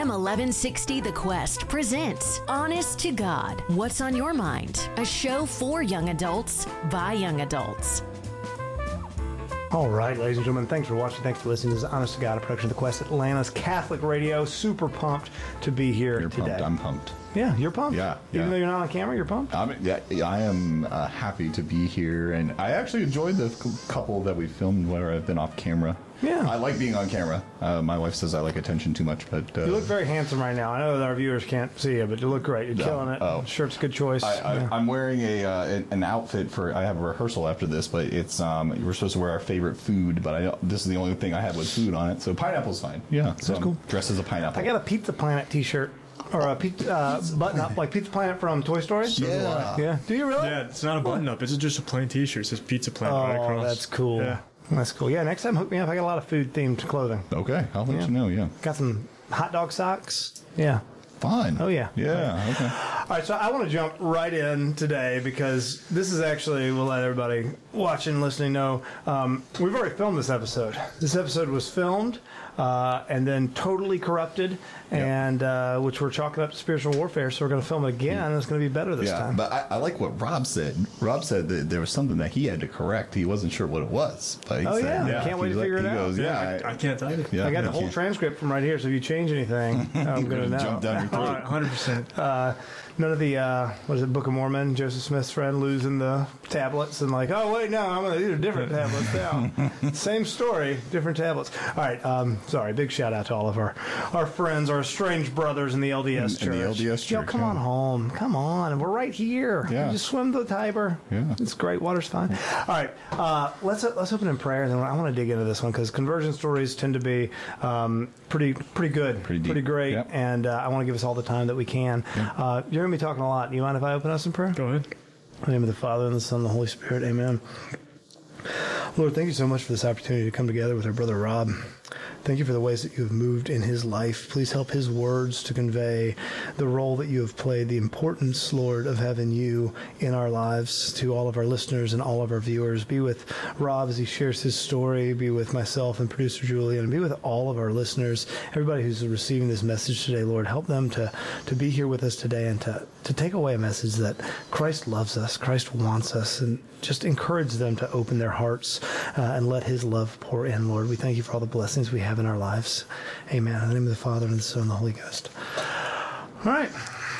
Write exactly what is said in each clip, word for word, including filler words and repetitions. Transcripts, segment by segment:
M eleven sixty The Quest presents Honest to God, What's on Your Mind? A show for young adults by young adults. All right, ladies and gentlemen, thanks for watching. Thanks for listening. This is Honest to God, a production of The Quest, Atlanta's Catholic Radio. Super pumped to be here You're today. Pumped. I'm pumped. Yeah, you're pumped? Yeah. Even yeah. though you're not on camera, you're pumped? I'm, yeah, I am uh, happy to be here, and I actually enjoyed the c- couple that we filmed where I've been off camera. Yeah. I like being on camera. Uh, my wife says I like attention too much, but... Uh, You look very handsome right now. I know that our viewers can't see you, but you look great. You're No. killing it. Oh. Shirt's a good choice. I, I, yeah. I'm wearing a uh, an outfit for... I have a rehearsal after this, but it's... Um, we're supposed to wear our favorite food, but I this is the only thing I have with food on it, so pineapple's fine. Yeah, so That's cool. I'm dressed as a pineapple. I got a Pizza Planet t-shirt. Or a pizza, uh, button-up, like Pizza Planet from Toy Story? Yeah. Yeah. Do you really? Yeah, it's not a button-up. It's just a plain T-shirt. It says Pizza Planet Oh, right across. that's cool. Yeah. That's cool. Yeah, next time hook me up. I got a lot of food-themed clothing. Okay, I'll let Yeah. you know, yeah. Got some hot dog socks. Yeah. Fine. Oh, yeah. Yeah, okay. All right, so I want to jump right in today because this is actually, we'll let everybody watching and listening know, um, we've already filmed this episode. This episode was filmed uh, and then totally corrupted, and uh, which we're chalking up to spiritual warfare, so we're going to film it again, and it's going to be better this yeah, time. but I, I like what Rob said. Rob said that there was something that he had to correct. He wasn't sure what it was. But he Oh, said, yeah. Can't wait he to was figure like, it he out. Goes, yeah, I, I can't tell you. yeah, I got yeah, the whole can't- transcript from right here, so if you change anything, I'm going to know. jump down your throat. one hundred percent. Uh, none of the, uh, what is it, Book of Mormon, Joseph Smith's friend losing the tablets and like, oh, wait, no, I'm gonna, these are different tablets now. Same story, different tablets. All right, um, sorry, big shout out to all of our, our friends, our estranged brothers in the L D S In- church. in the L D S Yo, church, come yeah. on home. Come on. We're right here. Yeah. You just swim the Tiber. Yeah. It's great. Water's fine. All right, uh, let's let's open in prayer, and then I want to dig into this one because conversion stories tend to be um, pretty pretty good, Pretty deep. great, Yep. and uh, I want to give us all the time that we can. Uh, you're going to be talking a lot. Do you mind if I open us in prayer? Go ahead. In the name of the Father, and the Son, and the Holy Spirit. Amen. Lord, thank you so much for this opportunity to come together with our brother Rob. Thank you for the ways that you have moved in his life. Please help his words to convey the role that you have played, the importance, Lord, of having you in our lives to all of our listeners and all of our viewers. Be with Rob as he shares his story. Be with myself and producer Julian. And be with all of our listeners, everybody who's receiving this message today, Lord. Help them to, to be here with us today and to, to take away a message that Christ loves us, Christ wants us, and just encourage them to open their hearts uh, and let his love pour in, Lord. We thank you for all the blessings we have in our lives. Amen. In the name of the Father, and the Son, and the Holy Ghost. All right.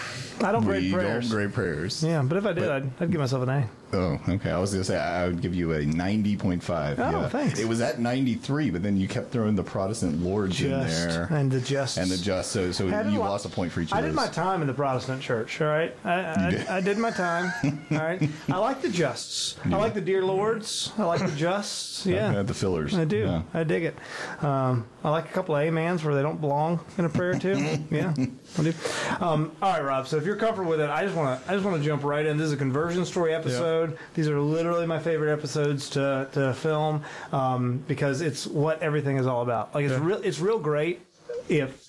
I don't grade We prayers. don't grade prayers. Yeah, but if I did, But- I'd, I'd give myself an A. Oh, okay. I was going to say I would give you a ninety point five. Oh, yeah. thanks. It was at ninety-three, but then you kept throwing the Protestant lords in Just there. and the just And the just, so, so Had a you lot- lost a point for each of I those. did my time in the Protestant church, all right? I, I, did. I did my time, all right? I like the justs. I like the dear lords. I like the justs, yeah. Uh, the fillers. I do. Yeah. I dig it. Um, I like a couple of amens where they don't belong in a prayer too. Yeah, I do. Um, all right, Rob. So if you're comfortable with it, I just want to. I just want to jump right in. This is a conversion story episode. These are literally my favorite episodes to to film um, because it's what everything is all about. Like it's Yeah. real. It's real great if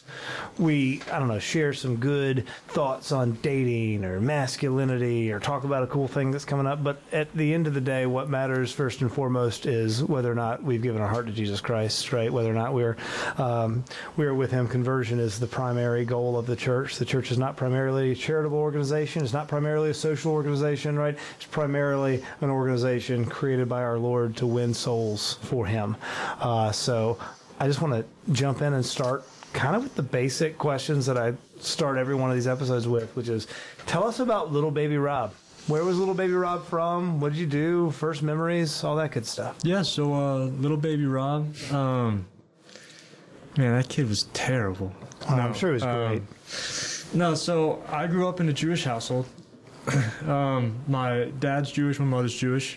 we, I don't know, share some good thoughts on dating or masculinity or talk about a cool thing that's coming up. But at the end of the day, what matters first and foremost is whether or not we've given our heart to Jesus Christ, right? Whether or not we're um, we're with him. Conversion is the primary goal of the church. The church is not primarily a charitable organization. It's not primarily a social organization, right? It's primarily an organization created by our Lord to win souls for him. Uh, so I just want to jump in and start kind of with the basic questions that I start every one of these episodes with, which is, tell us about little baby Rob. Where was little baby Rob from? What did you do? First memories? All that good stuff. Yeah, so uh, little baby Rob, um, man, that kid was terrible. Oh, I'm sure it was great. Um, no, so I grew up in a Jewish household. um, my dad's Jewish, my mother's Jewish.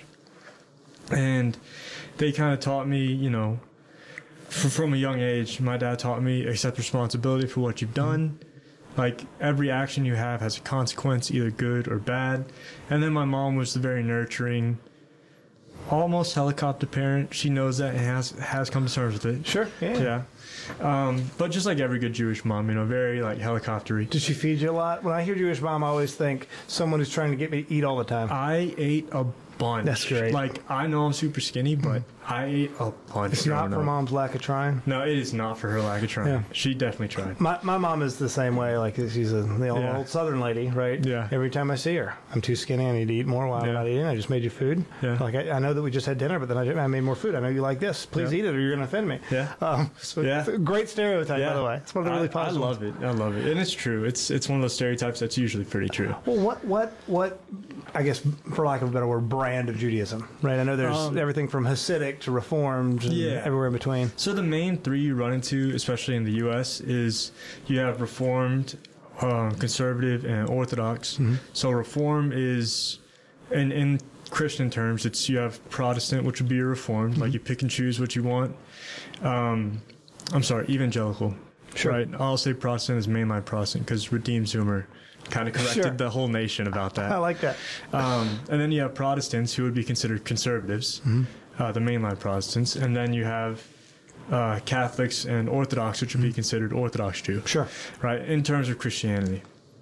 And they kind of taught me, you know, f- from a young age, my dad taught me accept responsibility for what you've done. Like, every action you have has a consequence, either good or bad. And then my mom was the very nurturing, almost helicopter parent. She knows that and has has come to terms with it. Sure, yeah. Yeah. Um, but just like every good Jewish mom, you know, very, like, helicoptery. Did she feed you a lot? When I hear Jewish mom, I always think someone who's trying to get me to eat all the time. I ate a bunch. That's great. Like, I know I'm super skinny, but I ate a bunch. It's not growing for up. mom's lack of trying. No, it is not for her lack of trying. Yeah. She definitely tried. My my mom is the same way. Like she's a the old, Yeah. old Southern lady, right? Yeah. Every time I see her, I'm too skinny. I need to eat more. While I'm Yeah. not eating, I just made you food. Yeah. Like I, I know that we just had dinner, but then I, I made more food. I know you like this. Please Yeah. eat it, or you're going to offend me. Yeah. Um, so Yeah. it's a great stereotype, by the way. It's one of the really I, positive. I love it. I love it, and it's true. It's it's one of those stereotypes that's usually pretty true. Well, what what what? I guess, for lack of a better word, brand of Judaism, right? I know there's Um, everything from Hasidic to Reformed, and Yeah. everywhere in between. So the main three you run into, especially in the U S, is you have Reformed, uh, Conservative, and Orthodox. Mm-hmm. So Reform is, in in Christian terms, it's you have Protestant, which would be your Reformed, like you pick and choose what you want. Um, I'm sorry, Evangelical. Sure. Right. I'll say Protestant is mainline Protestant because Redeemed Zoomer kind of corrected Sure. the whole nation about that. I like that. Um, and then you have Protestants who would be considered conservatives, uh, the mainline Protestants. And then you have uh, Catholics and Orthodox, which would be considered Orthodox Jew. Sure. Right, in terms of Christianity.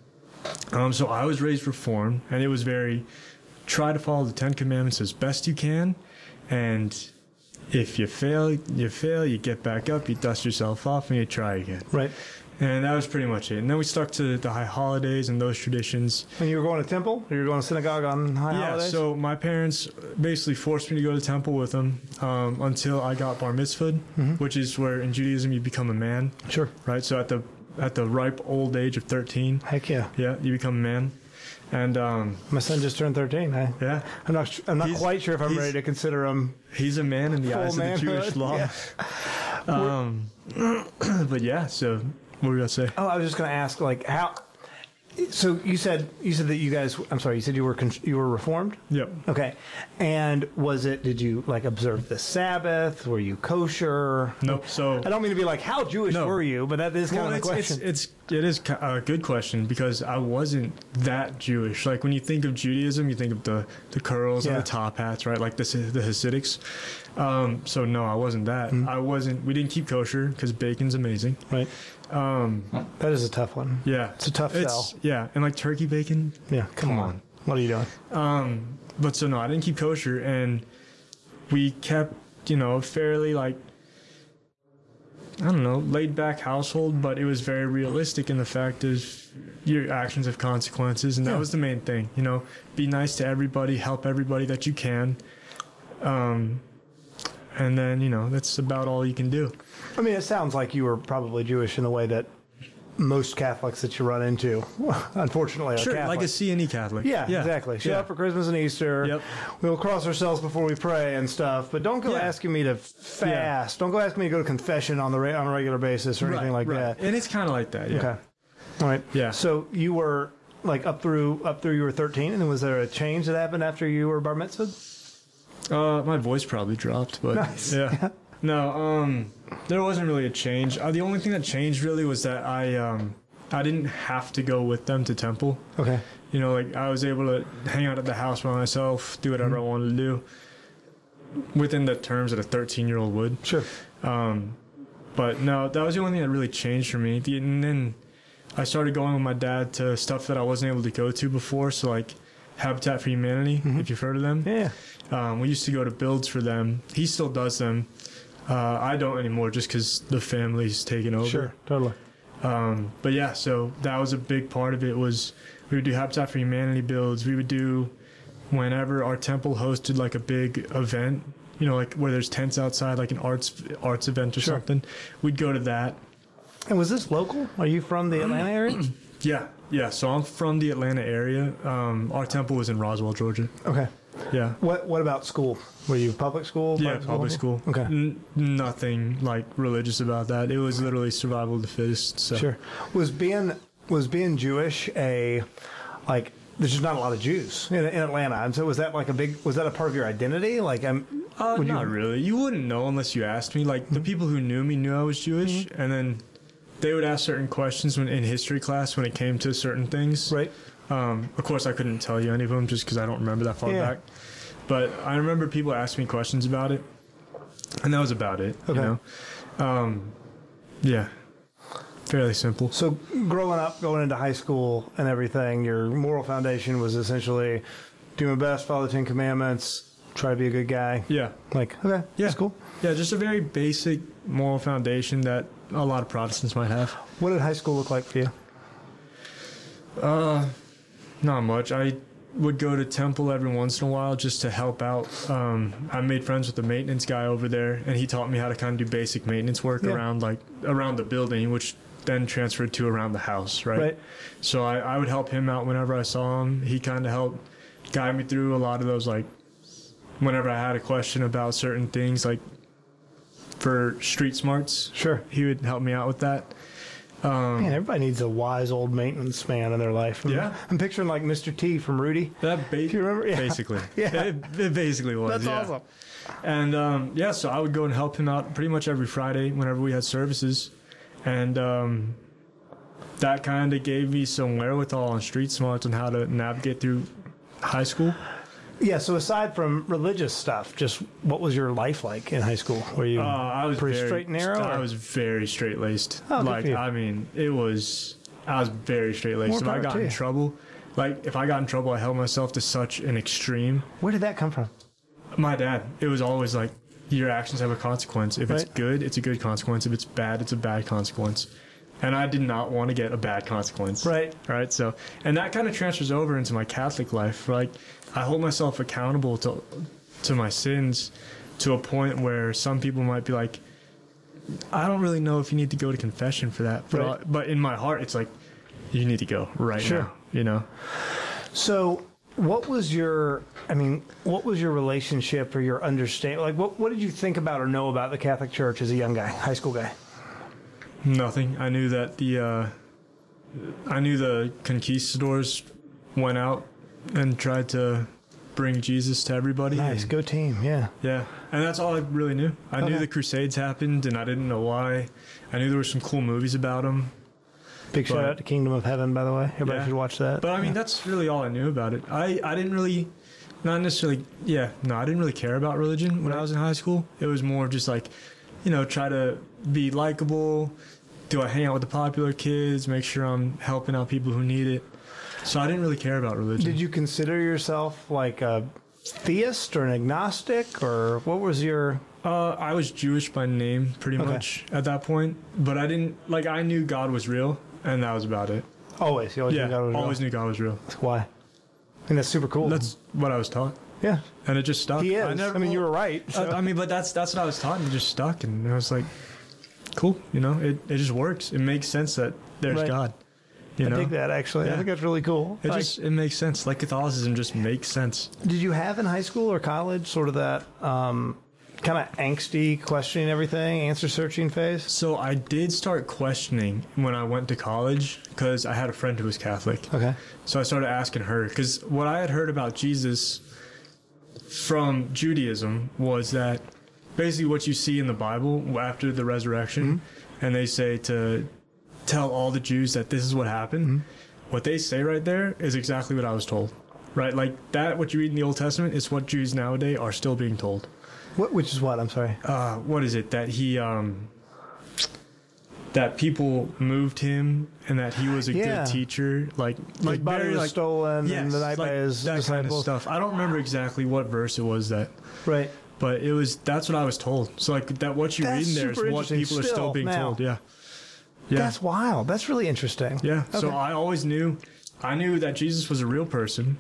Um, so I was raised Reformed, and it was very try to follow the Ten Commandments as best you can. And if you fail, you fail, you get back up, you dust yourself off, and you try again. Right. And that was pretty much it. And then we stuck to the high holidays and those traditions. When you were going to temple, or you were going to synagogue on high Yeah, holidays? so my parents basically forced me to go to temple with them um, until I got bar mitzvahed, which is where in Judaism you become a man, Sure. right? So at the at the ripe old age of thirteen, Heck yeah. yeah, you become a man. And um, My son just turned thirteen. I, yeah, I'm not. I'm not He's- quite sure if I'm he's- ready to consider him. he's a man in the Full eyes of the Jewish manhood, law. yeah. Um, but yeah, so what were you gonna say? Oh, I was just going to ask, like, how. So you said you said that you guys. I'm sorry. You said you were con- you were Reformed. Yep. Okay. And was it? Did you like observe the Sabbath? Were you kosher? Nope. So I don't mean to be like, how Jewish No. were you? But that is kind Well, of the it's, question. it's it's it is ki- a good question because I wasn't that Jewish. Like when you think of Judaism, you think of the the curls Yeah. and the top hats, right? Like the the Hasidics. Um, so no, I wasn't that. Mm-hmm. I wasn't. We didn't keep kosher because bacon's amazing. right. Um, That is a tough one. yeah, It's a tough sell. Yeah, and like turkey bacon. Yeah. Come, Come on. on. What are you doing? Um, but so no, I didn't keep kosher, and we kept, you know, fairly like, I don't know, laid back household, but it was very realistic in the fact of your actions have consequences, and that Yeah. was the main thing. You know, be nice to everybody, help everybody that you can, um, and then you know that's about all you can do. I mean, it sounds like you were probably Jewish in the way that most Catholics that you run into, unfortunately, are Sure, Catholic. like a C N E Catholic. Yeah, exactly. Show yeah. up for Christmas and Easter. Yep. We'll cross ourselves before we pray and stuff. But don't go Yeah. asking me to fast. Don't go asking me to go to confession on the ra- on a regular basis or anything Right, like right. that. And it's kind of like that. Yeah. Okay. All right. Yeah. So you were like up through up through you were thirteen, and then was there a change that happened after you were bar mitzvahed? Uh, my voice probably dropped, but Nice. yeah. No, um, there wasn't really a change. Uh, the only thing that changed really was that I, um, I didn't have to go with them to temple. Okay. You know, like I was able to hang out at the house by myself, do whatever Mm-hmm. I wanted to do, within the terms that a thirteen-year-old would. Sure. Um, but no, that was the only thing that really changed for me. The- And then I started going with my dad to stuff that I wasn't able to go to before. So like Habitat for Humanity, if you've heard of them. Yeah. Um, we used to go to builds for them. He still does them. Uh, I don't anymore just because the family's taken over. Sure. Totally. Um, but yeah, so that was a big part of it was we would do Habitat for Humanity builds. We would do whenever our temple hosted like a big event, you know, like where there's tents outside, like an arts arts event or Sure. something. We'd go to that. And was this local? Are you from the Atlanta area? Yeah, yeah. So I'm from the Atlanta area. Um, our temple was in Roswell, Georgia. Okay. Yeah. What What about school? Were you public school? Yeah, private public school. Okay. N- nothing like religious about that. It was literally survival of the fittest. So. Sure. Was being was being Jewish a like? There's just not a lot of Jews in, in Atlanta, and so was that like a big? Was that a part of your identity? Like, I'm. Uh, would you- not really. You wouldn't know unless you asked me. Like the people who knew me knew I was Jewish, and then they would ask certain questions when in history class when it came to certain things. Right. Um, of course, I couldn't tell you any of them just because I don't remember that far Yeah. back. But I remember people asking me questions about it, and that was about it. Okay. You know. Um, yeah. Fairly simple. So growing up, going into high school and everything, your moral foundation was essentially do my best, follow the Ten Commandments, try to be a good guy. Yeah. Like, okay, Yeah. that's cool. Yeah, just a very basic moral foundation that a lot of Protestants might have. What did high school look like for you? Uh, not much. I would go to temple every once in a while just to help out. Um, I made friends with the maintenance guy over there, and he taught me how to kind of do basic maintenance work Yeah. around like around the building, which then transferred to around the house, right? Right. So I, I would help him out whenever I saw him. He kind of helped guide me through a lot of those, like whenever I had a question about certain things, like for street smarts. Sure. He would help me out with that. Um, Man, everybody needs a wise old maintenance man in their life. I'm, Yeah. I'm picturing like Mister T from Rudy. That ba- Do you remember? Yeah. Basically. Yeah. It, it basically was. That's yeah. awesome. And um, yeah, so I would go and help him out pretty much every Friday whenever we had services. And um, that kind of gave me some wherewithal on street smarts on how to navigate through high school. Yeah, so aside from religious stuff, just what was your life like in high school? Were you Uh, I was pretty very, straight and narrow? I or- was very straight laced. Oh, good like for you. I mean, it was. I was very straight More laced. If I power got to in you. trouble, like if I got in trouble, I held myself to such an extreme. Where did that come from? My dad. It was always like your actions have a consequence. If it's Right. good, it's a good consequence. If it's bad, it's a bad consequence. And I did not want to get a bad consequence. Right. Right. So, and that kind of transfers over into my Catholic life. Like, I hold myself accountable to to my sins to a point where some people might be like, I don't really know if you need to go to confession for that. But, Right. I- but in my heart, it's like, you need to go right Sure. now. You know? So, what was your, I mean, what was your relationship or your understanding? Like, what, what did you think about or know about the Catholic Church as a young guy, high school guy? Nothing. I knew that the uh, I knew the conquistadors went out and tried to bring Jesus to everybody. Nice, and- go team, yeah. Yeah, and that's all I really knew. I Okay. knew the Crusades happened, and I didn't know why. I knew there were some cool movies about them. Big shout But- out to Kingdom of Heaven, by the way. Everybody Yeah. should watch that. But I mean, Yeah. that's really all I knew about it. I, I didn't really, not necessarily, yeah, no, I didn't really care about religion when I was in high school. It was more of just like, you know, try to be likable. Do I hang out with the popular kids? Make sure I'm helping out people who need it. So I didn't really care about religion. Did you consider yourself like a theist or an agnostic, or what was your? Uh, I was Jewish by name, pretty Okay. much at that point. But I didn't like. I knew God was real, and that was about it. Always, you always Yeah, knew God was always real. knew God was real. Why? I think that's super cool. That's what I was taught, yeah. and it just stuck. He is. I, never, I mean, you were right. Uh, so. I mean, but that's that's what I was taught, and it just stuck, and I was like, cool, you know, it, it just works. It makes sense that there's Right. God. You I know, dig that actually. I Yeah. think that's really cool. it Like, just it makes sense. Like Catholicism just makes sense. did you have in high school or college sort of that um, kind of angsty questioning everything, answer searching phase? So I did start questioning when I went to college because I had a friend who was Catholic. Okay. So I started asking her because what I had heard about Jesus from Judaism was that basically what you see in the Bible after the resurrection, and they say to tell all the Jews that this is what happened. What they say right there is exactly what I was told. Right? Like that, what you read in the Old Testament is what Jews nowadays are still being told. What, which is what? I'm sorry. Uh, what is it? That he, um, that people moved him and that he was a Yeah. good teacher. Like, His like body very was like, stolen yes, and the night like by his that kind of disciples. stuff. I don't remember exactly what verse it was that, Right. but it was, that's what I was told. So like that, what you That's read in there is super what interesting people are still still being now. told. Yeah. Yeah. That's wild. That's really interesting. Yeah. So Okay. I always knew, I knew that Jesus was a real person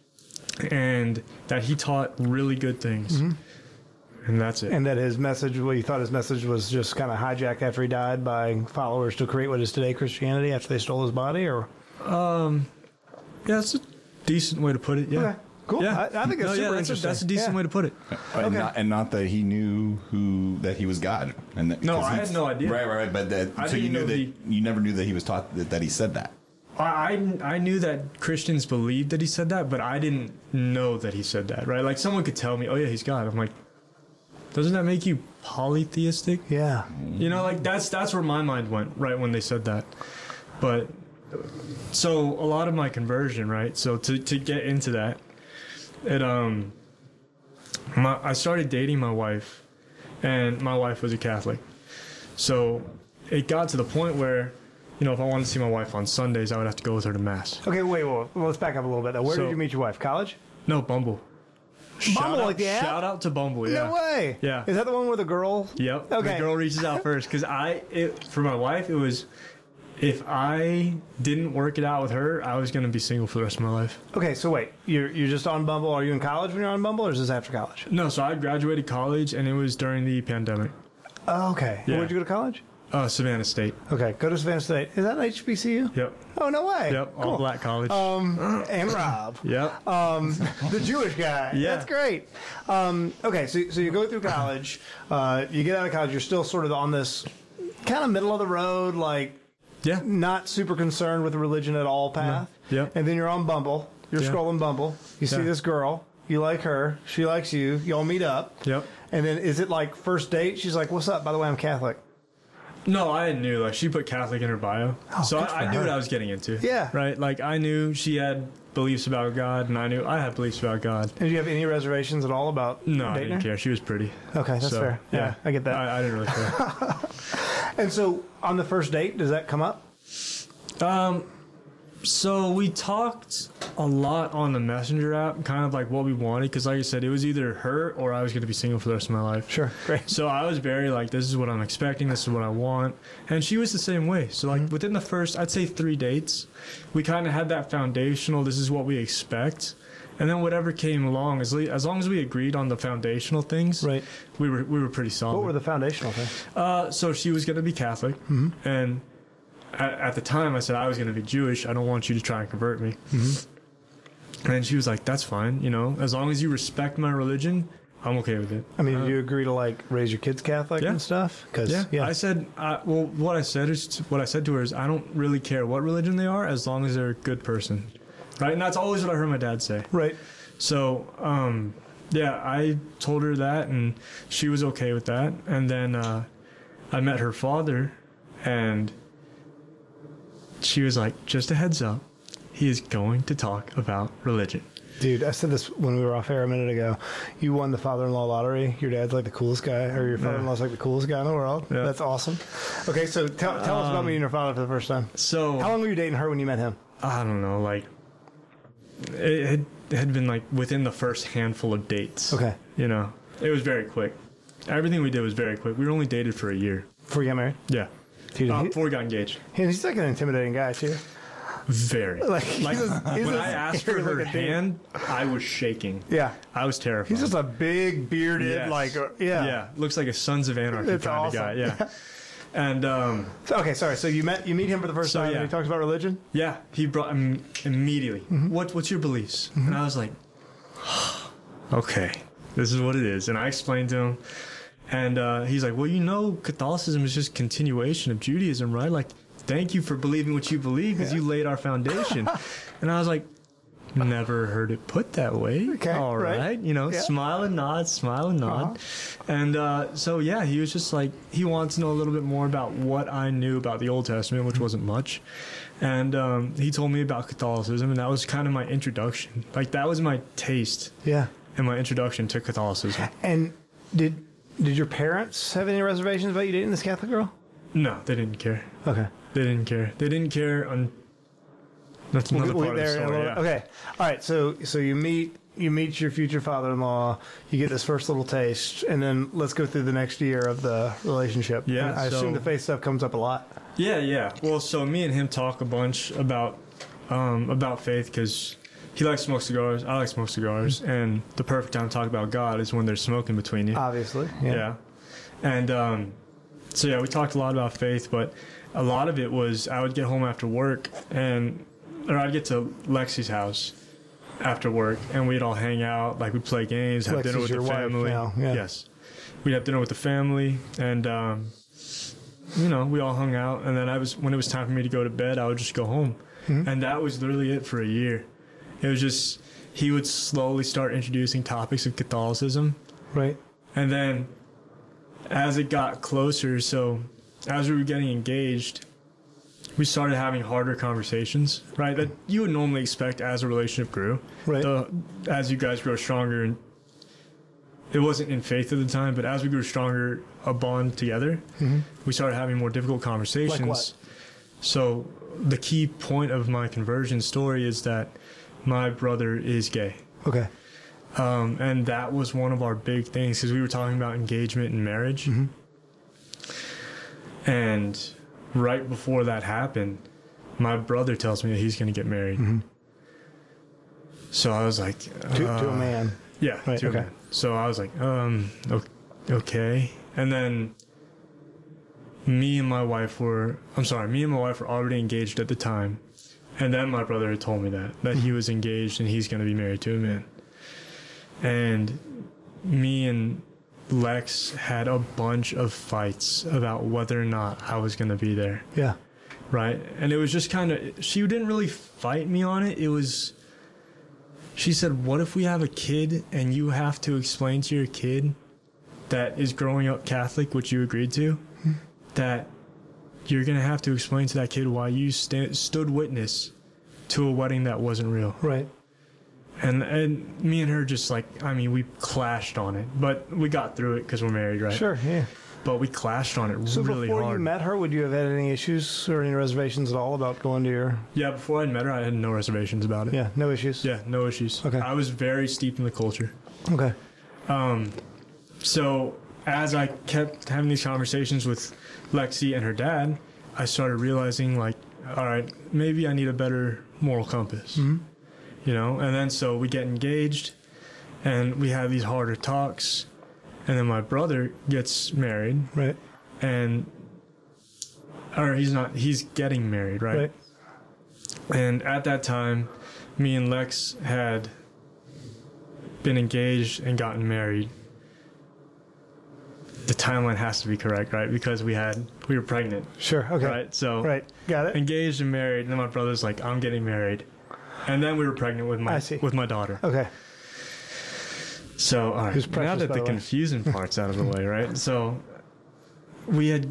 and that he taught really good things. And that's it. And that his message, well, you thought his message was just kind of hijacked after he died by followers to create what is today Christianity after they stole his body, or? Um, yeah, that's a decent way to put it. Yeah. Okay, cool. Yeah. I, I think that's No, super yeah, that's interesting. A, that's a decent Yeah. way to put it. And, Okay. not, and not that he knew who that he was God. And that, No, 'cause I had he's- no idea. Right, right, right. But that, I so you didn't knew know that he- you never knew that he was taught that, that he said that. I, I I knew that Christians believed that he said that, but I didn't know that he said that. Right? Like someone could tell me, "Oh yeah, he's God." I'm like, doesn't that make you polytheistic? Yeah. You know, like that's that's where my mind went right when they said that. But so a lot of my conversion, right? So to to get into that, it um, my I started dating my wife, and my wife was a Catholic. So it got to the point where, you know, if I wanted to see my wife on Sundays, I would have to go with her to mass. Okay, wait, well, well, let's back up a little bit. Now, where So- did you meet your wife? College? No, Bumble. Shout Bumble, out, like the app? Shout out to Bumble. Yeah. No way. Yeah. Is that the one where the girl? Yep. Okay. The girl reaches out first because I, it, for my wife, it was if I didn't work it out with her, I was gonna be single for the rest of my life. Okay, so wait, you're you're just on Bumble. Are you in college when you're on Bumble, or is this after college? No, so I graduated college and it was during the pandemic. Oh, okay. Yeah. Where'd you go to college? Uh, Savannah State. Okay, go to Savannah State. Is that H B C U? Yep. Oh, no way. Yep. All Cool. black college. Um, and Rob. yep. Um, the Jewish guy. Yeah. That's great. Um, okay, so so you go through college. Uh, you get out of college. You're still sort of on this kind of middle of the road, like yeah. not super concerned with religion at all path. No. Yep. And then you're on Bumble. You're Yeah. scrolling Bumble. You see Yeah. this girl. You like her. She likes you. Y'all meet up. Yep. And then is it like first date? She's like, "What's up? By the way, I'm Catholic." No, I knew. Like, she put Catholic in her bio. Oh, so good I, I for knew her. what I was getting into. Yeah. Right? Like, I knew she had beliefs about God, and I knew I had beliefs about God. Did you have any reservations at all about No, I dating didn't her? care. She was pretty. Okay, that's So, fair. Yeah, I get that. I, I didn't really care. And so on the first date, does that come up? um, so we talked a lot on the Messenger app, kind of like what we wanted, because like I said, it was either her or I was going to be single for the rest of my life. Sure, great. So I was very like, this is what I'm expecting, this is what I want. And she was the same way. So like Mm-hmm. within the first, I'd say three dates, we kind of had that foundational, this is what we expect. And then whatever came along, as, le- as long as we agreed on the foundational things, Right. we were we were pretty solid. What were the foundational things? Uh, so she was going to be Catholic, Mm-hmm. and at, at the time I said I was going to be Jewish. I don't want you to try and convert me. Mm-hmm. And she was like, "That's fine, you know, as long as you respect my religion, I'm okay with it." I mean, Uh, did you agree to like raise your kids Catholic Yeah. and stuff? Cause, yeah. yeah. I said, I, well, what I said is what I said to her is, I don't really care what religion they are, as long as they're a good person, right? And that's always what I heard my dad say. Right. So, um, yeah, I told her that, and she was okay with that. And then uh, I met her father, and she was like, just a heads up, he is going to talk about religion. Dude, I said this when we were off air a minute ago. You won the father-in-law lottery. Your dad's like the coolest guy, or your father-in-law's like the coolest guy in the world. Yeah. That's awesome. Okay, so tell, tell us about meeting your father for the first time. So, How long were you dating her when you met him? I don't know, like, it had, it had been like within the first handful of dates. Okay. You know, it was very quick. Everything we did was very quick. We were only dated for a year. Before you got married? Yeah. Dude, Uh, he- before we got engaged. and he's like an intimidating guy, too. Very. Like, he's Like, just- he's when just I asked for scary her looking dude. hand, I was shaking. Yeah. I was terrified. He's just a big, bearded, Yes. like, uh, yeah. Yeah. Looks like a Sons of Anarchy It's kind awesome. of guy. Yeah. And um, So, okay, sorry. So you met you meet him for the first So, time, yeah. and he talks about religion. yeah, he brought him immediately. Mm-hmm. What What's your beliefs? And I was like, okay, this is what it is. And I explained to him, and uh, he's like, well, you know, Catholicism is just continuation of Judaism, right? Like, thank you for believing what you believe because you laid our foundation. And I was like, never heard it put that way. Okay, All right. right. You know, Yeah. smile and nod, smile and nod. Uh-huh. And uh, so, yeah, he was just like, he wanted to know a little bit more about what I knew about the Old Testament, which wasn't much. And um, he told me about Catholicism, and that was kind of my introduction. Like, that was my taste Yeah. and my introduction to Catholicism. And did did your parents have any reservations about you dating this Catholic girl? No, they didn't care. Okay. They didn't care. They didn't care on. That's We'll another get- part we'll of the get there in a story. little- Yeah. Okay. All right. So so you meet you meet your future father-in-law. You get this first little taste, and then let's go through the next year of the relationship. Yeah, And I so- assume the faith stuff comes up a lot. Yeah, yeah. Well, so me and him talk a bunch about um, about faith because he likes to smoke cigars. I like to smoke cigars, and the perfect time to talk about God is when there's smoking between you. Obviously. Yeah. Yeah. And um, so, yeah, we talked a lot about faith, but a lot of it was I would get home after work, and or I'd get to Lexi's house after work, and we'd all hang out, like we'd play games, have Lexi's dinner with the your wife family. now, yeah. Yes. We'd have dinner with the family, and, um, you know, we all hung out, and then I was when it was time for me to go to bed, I would just go home. Mm-hmm. And that was literally it for a year. It was just, he would slowly start introducing topics of Catholicism, Right. and then as it got closer, so as we were getting engaged, we started having harder conversations, right? That you would normally expect as a relationship grew. Right. The, as you guys grow stronger, and it wasn't in faith at the time, but as we grew stronger, a bond together, we started having more difficult conversations. Like what? So the key point of my conversion story is that my brother is gay. Okay. Um, and that was one of our big things because we were talking about engagement and marriage. Mm-hmm. And right before that happened, my brother tells me that he's going to get married. Mm-hmm. So I was like, uh, To, to a man. Yeah, Right, to okay. a man. So I was like, um, o- okay. And then me and my wife were, I'm sorry, me and my wife were already engaged at the time. And then my brother had told me that, that he was engaged and he's going to be married to a man. And me and Lex had a bunch of fights about whether or not I was going to be there. Yeah. Right. And it was just kind of, she didn't really fight me on it. It was, she said, what if we have a kid and you have to explain to your kid that is growing up Catholic, which you agreed to, hmm. that you're going to have to explain to that kid why you st- stood witness to a wedding that wasn't real. Right. And and me and her just like, I mean, we clashed on it, but we got through it because we're married, right? Sure, yeah. But we clashed on it so really before hard. you met her, would you have had any issues or any reservations at all about going to your... Yeah, before I met her, I had no reservations about it. Yeah, no issues? Yeah, no issues. Okay. I was very steeped in the culture. Okay. Um, so as I kept having these conversations with Lexi and her dad, I started realizing, like, all right, maybe I need a better moral compass. Mm-hmm. You know, and then so we get engaged and we have these harder talks, and then my brother gets married. Right. And, or he's not, he's getting married, right? Right. And at that time, me and Lex had been engaged and gotten married. The timeline has to be correct, right? Because we had, we were pregnant. Sure, okay. Right, so. Right, got it. Engaged and married, and then my brother's like, I'm getting married. And then we were pregnant with my I see. with my daughter. Okay. So, all right, Who's precious, now that by the the way. confusing part's out of the way, right? So, we had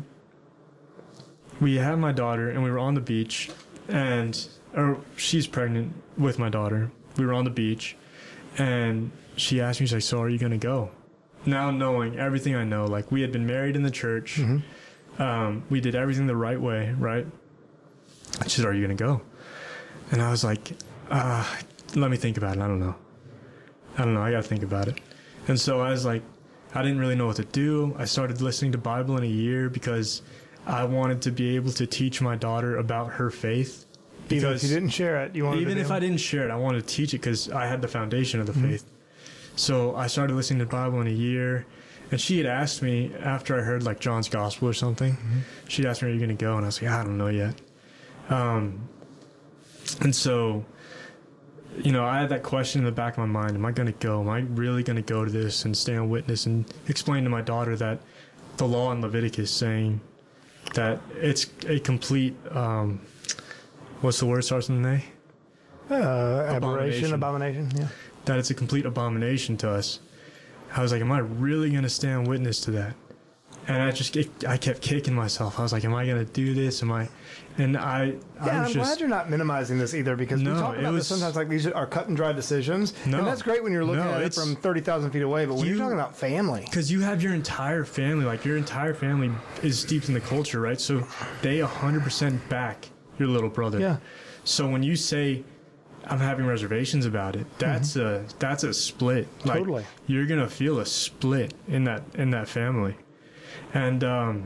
we had my daughter, and we were on the beach, and or she's pregnant with my daughter. We were on the beach, and she asked me, she's like, "So, are you gonna go?" Now knowing everything I know, like we had been married in the church, Mm-hmm. um, we did everything the right way, right? She said, "Are you gonna go?" And I was like, uh, let me think about it. I don't know. I don't know. I got to think about it. And so I was like, I didn't really know what to do. I started listening to Bible in a year because I wanted to be able to teach my daughter about her faith. Even if Because you didn't share it, you wanted even to if be I able- didn't share it, I wanted to teach it because I had the foundation of the Mm-hmm. faith. So I started listening to the Bible in a year. And she had asked me after I heard like John's Gospel or something, Mm-hmm. she'd asked me, are you going to go? And I was like, I don't know yet. Um, and so, you know, I had that question in the back of my mind. Am I going to go? Am I really going to go to this and stand witness and explain to my daughter that the law in Leviticus saying that it's a complete, um, what's the word starts with an A? Uh, aberration, Abomination. abomination, yeah. That it's a complete abomination to us. I was like, am I really going to stand witness to that? And I just, I kept kicking myself. I was like, am I going to do this? Am I? And I, Yeah, I I'm was glad just, you're not minimizing this either, because No, we talk it about was- this sometimes like these are cut and dry decisions, No. and that's great when you're looking No, at it it's- from thirty thousand feet away, but when You- you're talking about family, because you have your entire family, like your entire family is steeped in the culture, right? So they one hundred percent back your little brother. Yeah. So when you say, I'm having reservations about it, that's a that's a split. Like, Totally. You're gonna feel a split in that in that family, and um,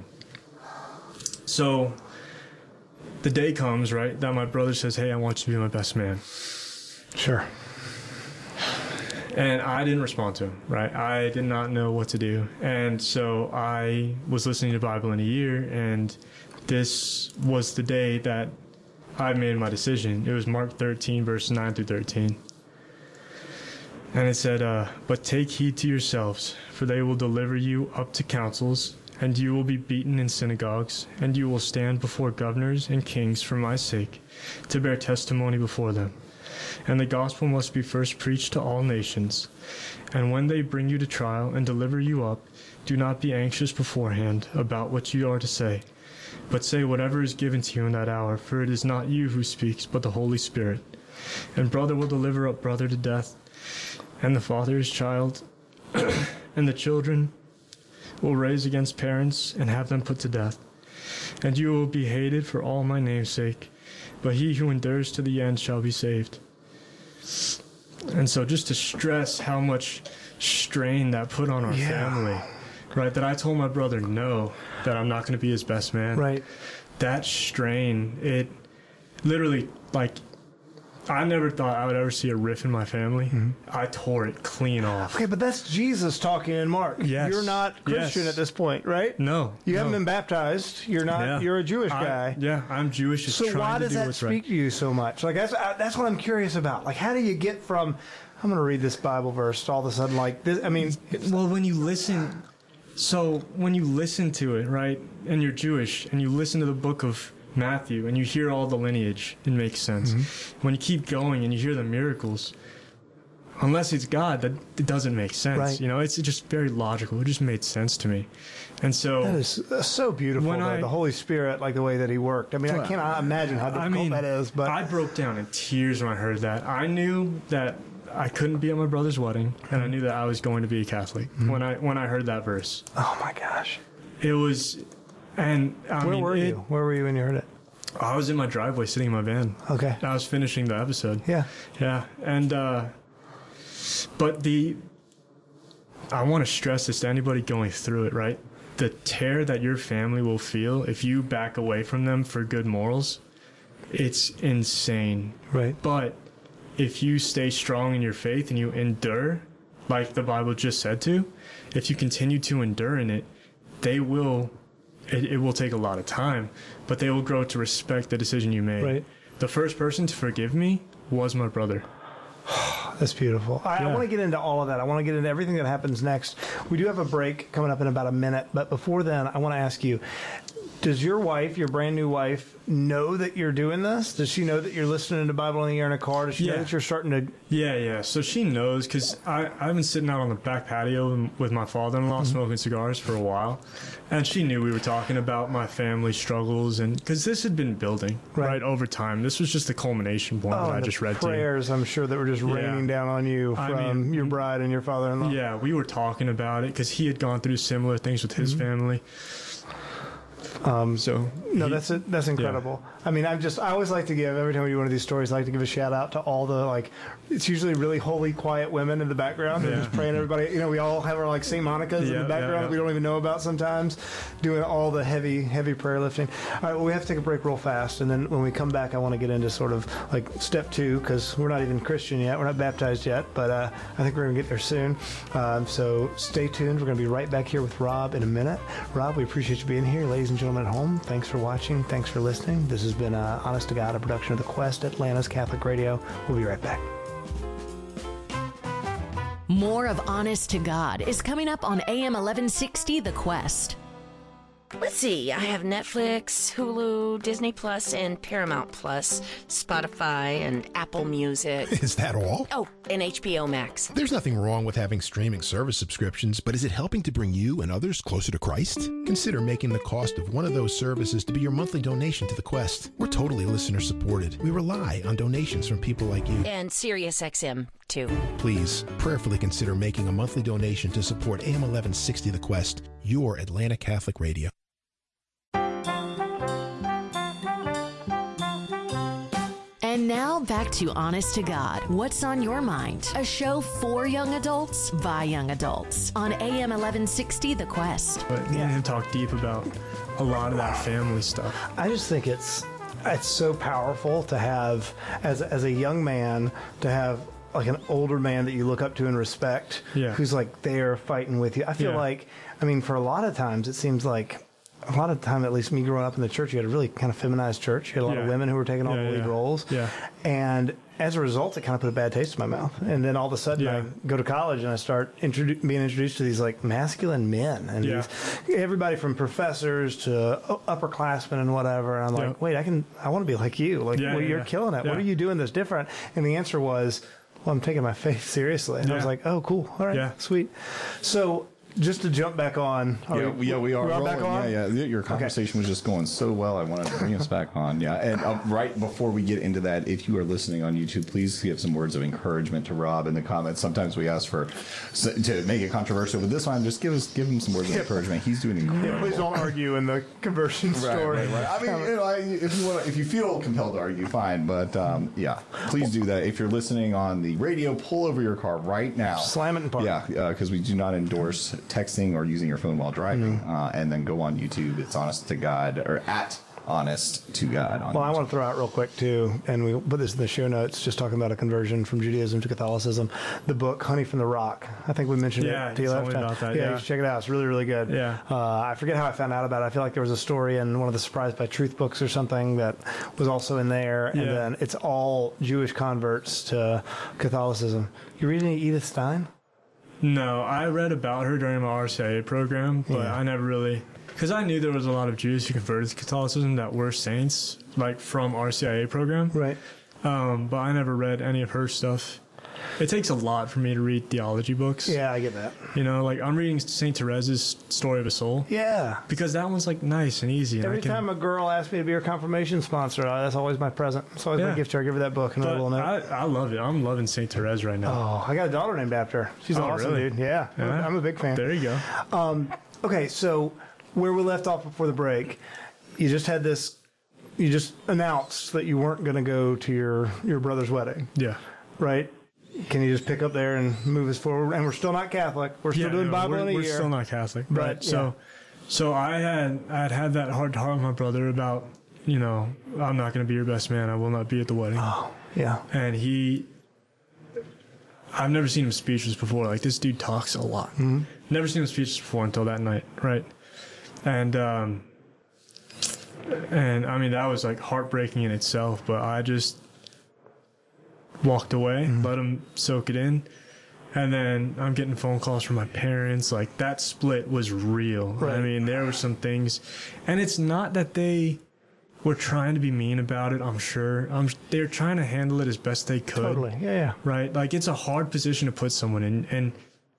so the day comes, right, that my brother says, "Hey, I want you to be my best man," sure. and I didn't respond to him. Right, I did not know what to do, and so I was listening to the Bible in a year, and this was the day that I made my decision. It was Mark thirteen, verse nine through thirteen. And it said, uh, but take heed to yourselves, for they will deliver you up to councils, and you will be beaten in synagogues, and you will stand before governors and kings for my sake, to bear testimony before them. And the gospel must be first preached to all nations. And when they bring you to trial and deliver you up, do not be anxious beforehand about what you are to say, but say whatever is given to you in that hour, for it is not you who speaks, but the Holy Spirit. And brother will deliver up brother to death, and the father his child, and the children will raise against parents and have them put to death. And you will be hated for all my name's sake, but he who endures to the end shall be saved. And so just to stress how much strain that put on our Yeah. family, right? That I told my brother no, that I'm not going to be his best man. Right. That strain, it literally, like, I never thought I would ever see a riff in my family. Mm-hmm. I tore it clean off. Okay, but that's Jesus talking in Mark. Yes. You're not Christian Yes. at this point, right? No. You no. haven't been baptized. You're not. Yeah. You're a Jewish I- guy. yeah, I'm Jewish. Just So trying why to does do that what's speak right. to you so much? Like that's I, that's what I'm curious about. Like how do you get from I'm going to read this Bible verse all of a sudden like this? I mean, it's, Well, when you listen, so when you listen to it, right, and you're Jewish, and you listen to the book of Matthew, and you hear all the lineage, it makes sense. Mm-hmm. When you keep going and you hear the miracles, unless it's God, that it doesn't make sense. Right. You know, it's just very logical. It just made sense to me, and so that is uh, so beautiful. When though, I- the Holy Spirit, like the way that He worked. I mean, I cannot imagine how difficult I mean, that is. But I broke down in tears when I heard that. I knew that I couldn't be at my brother's wedding, and I knew that I was going to be a Catholic Mm-hmm. when I when I heard that verse. oh my gosh, It was, and I where mean, were it, you? Where were you when you heard it? I was in my driveway sitting in my van. Okay. I was finishing the episode. Yeah. Yeah, and uh, but the I want to stress this to anybody going through it, right? The tear that your family will feel if you back away from them for good morals, it's insane. Right. But if you stay strong in your faith and you endure, like the Bible just said to, if you continue to endure in it, they will, it, it will take a lot of time, but they will grow to respect the decision you made. Right. The first person to forgive me was my brother. That's beautiful. I, I Yeah. want to get into all of that. I want to get into everything that happens next. We do have a break coming up in about a minute, but before then, I want to ask you, does your wife, your brand new wife, know that you're doing this? Does she know that you're listening to Bible in the Air in a car? Does she know Yeah. that you're starting to... Yeah, yeah. So she knows because I've been sitting out on the back patio with my father-in-law Mm-hmm. smoking cigars for a while, and she knew we were talking about my family struggles, and because this had been building Right. right. over time. This was just the culmination point Oh, that I and just the read to you. prayers, I'm sure, that were just Yeah. raining down on you I from mean, your bride and your father-in-law. Yeah, we were talking about it because he had gone through similar things with his family. Um, so No, he- that's it. That's incredible. I mean, I'm just, I always like to give, every time we do one of these stories, I like to give a shout out to all the, like, it's usually really holy, quiet women in the background who are Yeah. just praying everybody. You know, we all have our, like, Saint Monica's in Yeah, the yeah, background yeah. that we don't even know about sometimes, doing all the heavy, heavy prayer lifting. All right, well, we have to take a break real fast. And then when we come back, I want to get into sort of like step two, because we're not even Christian yet. We're not baptized yet, but uh, I think we're going to get there soon. Um, so stay tuned. We're going to be right back here with Rob in a minute. Rob, we appreciate you being here. Ladies and gentlemen at home, thanks for watching. Thanks for listening. This has been uh, Honest to God, a production of The Quest, Atlanta's Catholic Radio. We'll be right back. More of Honest to God is coming up on A M eleven sixty The Quest. Let's see, I have Netflix, Hulu, Disney Plus, and Paramount Plus, Spotify, and Apple Music. Is that all? Oh, and H B O Max. There's nothing wrong with having streaming service subscriptions, but is it helping to bring you and others closer to Christ? Consider making the cost of one of those services to be your monthly donation to the Quest. We're totally listener supported. We rely on donations from people like you. And SiriusXM, too. Please prayerfully consider making a monthly donation to support A M eleven sixty The Quest, your Atlanta Catholic Radio. And now back to Honest to God, What's on Your Mind? A show for young adults by young adults on A M eleven sixty The Quest. But me and him talk deep about a lot of that family stuff. I just think it's it's so powerful to have, as as a young man, to have like an older man that you look up to and respect, Yeah. who's like there fighting with you. I feel Yeah. like, I mean, for a lot of times, it seems like a lot of the time, at least me growing up in the church, you had a really kind of feminized church. You had a lot of Yeah. women who were taking all Yeah, the lead yeah. roles. Yeah. And as a result, it kind of put a bad taste in my mouth. And then all of a sudden, Yeah. I go to college and I start introdu- being introduced to these like masculine men and Yeah. these, everybody from professors to u- upperclassmen and whatever. And I'm like, Yeah. wait, I can, I want to be like you. Like, Yeah, well, yeah, you're yeah. killing it. What Yeah. are you doing that's different? And the answer was, well, I'm taking my faith seriously. And I was Yeah. like, oh, cool. All right, Yeah. sweet. So just to jump back on. Yeah, we, yeah, we are. We're all back rolling. on? Yeah, yeah. Your conversation okay. was just going so well. I wanted to bring us back on. Yeah, and uh, right before we get into that, if you are listening on YouTube, please give some words of encouragement to Rob in the comments. Sometimes we ask for to make it controversial, but this time, just give us give him some words of encouragement. He's doing incredible. Yeah, please don't argue in the conversion story. Right, right, right. I mean, you know, I, if you want, if you feel compelled to argue, fine. But um, yeah, please do that. If you're listening on the radio, pull over your car right now. Slam it in park. Yeah, because uh, we do not endorse texting or using your phone while driving. Mm-hmm. Uh, and then go on YouTube. It's Honest to God, or at Honest to God. On well, YouTube. I want to throw out real quick, too, and we put this in the show notes, just talking about a conversion from Judaism to Catholicism. The book, Honey from the Rock. I think we mentioned yeah, it to you last time. About that, yeah, yeah, you should check it out. It's really, really good. Yeah. Uh, I forget how I found out about it. I feel like there was a story in one of the Surprised by Truth books or something that was also in there. And yeah. then it's all Jewish converts to Catholicism. You read any Edith Stein? No, I read about her during my R C I A program, but yeah. I never really... Because I knew there was a lot of Jews who converted to Catholicism that were saints, like from R C I A program. Right. Um, but I never read any of her stuff. It takes a lot for me to read theology books. Yeah, I get that. You know, like I'm reading Saint Therese's Story of a Soul. Yeah. Because that one's like nice and easy. And Every I can, time a girl asks me to be her confirmation sponsor, uh, that's always my present. It's always Yeah. my gift to her. I give her that book and a but little note. I, I love it. I'm loving Saint Therese right now. Oh, I got a daughter named after her. She's Oh, awesome, really? dude. Yeah, Yeah? I'm a big fan. There you go. Um, okay, so where we left off before the break, you just had this. You just announced that you weren't going to go to your your brother's wedding, Yeah. right? Can you just pick up there and move us forward? And we're still not Catholic. We're still yeah, doing no, Bible we're, in a we're year. still not Catholic. But, Right. So, yeah. so I had I had had that heart to heart with my brother about, you know, I'm not going to be your best man. I will not be at the wedding. Oh, yeah. And he, I've never seen him speechless before. Like this dude talks a lot. Mm-hmm. Never seen him speechless before until that night, right? And um, and I mean that was like heartbreaking in itself. But I just walked away, Mm-hmm. let him soak it in. And then I'm getting phone calls from my parents. Like that split was real. Right. I mean, there were some things, and it's not that they were trying to be mean about it. I'm sure. I'm. They're trying to handle it as best they could. Totally. Yeah, yeah. Right. Like it's a hard position to put someone in, and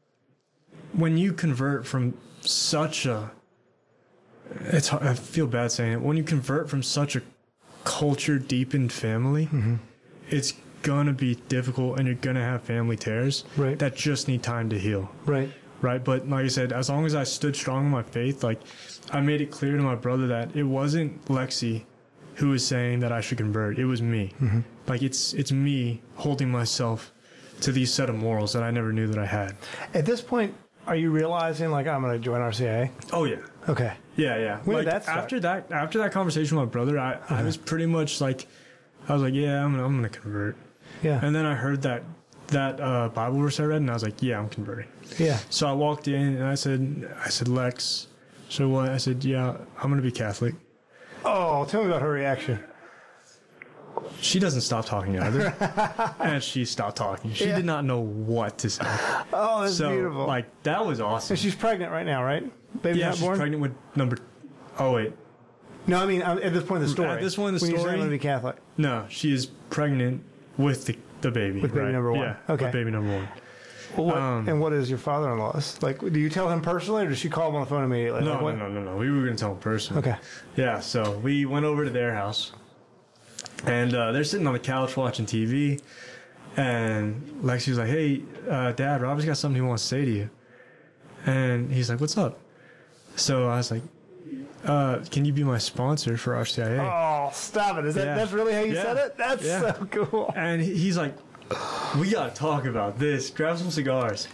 when you convert from such a, it's. I feel bad saying it. When you convert from such a culture deepened family, Mm-hmm. it's gonna be difficult, and you're gonna have family tears Right. that just need time to heal. Right. Right. But like I said, as long as I stood strong in my faith, like I made it clear to my brother that it wasn't Lexi who was saying that I should convert. It was me. Mm-hmm. Like it's it's me holding myself to these set of morals that I never knew that I had. At this point, are you realizing, like, I'm going to join R C I A? Oh yeah. Okay. Yeah, yeah. When like did that start? after that after that conversation with my brother, I, I was pretty much like I was like, yeah, I'm gonna, I'm gonna convert. Yeah. And then I heard that that uh, Bible verse I read, and I was like, yeah, I'm converting. Yeah. So I walked in and I said, I said, Lex, so what? I said, yeah, I'm going to be Catholic. Oh, tell me about her reaction. She doesn't stop talking either. And she stopped talking. She Yeah. did not know what to say. Oh, that's so, beautiful. like, that was awesome. And she's pregnant right now, right? Baby's yeah, not she's born? pregnant with number, oh, wait. No, I mean, uh, at this point in the story. At this point in the when you say story- I'm going to be Catholic. No, she is pregnant with the, the baby. With baby right? number one. Yeah, Okay. with baby number one. Well, what, Um, and what is your father-in-law's? Like, do you tell him personally, or does she call him on the phone immediately? No, like, no, what? no, no, no. We were going to tell him personally. Okay. Yeah, so we went over to their house, and uh, they're sitting on the couch watching T V, and Lexi was like, hey, uh, Dad, Robert's got something he wants to say to you. And he's like, what's up? So I was like, uh, can you be my sponsor for R C I A? Oh, stop it. Is that, Yeah. that's really how you Yeah. said it? That's Yeah. so cool. And he- he's like, we got to talk about this. Grab some cigars.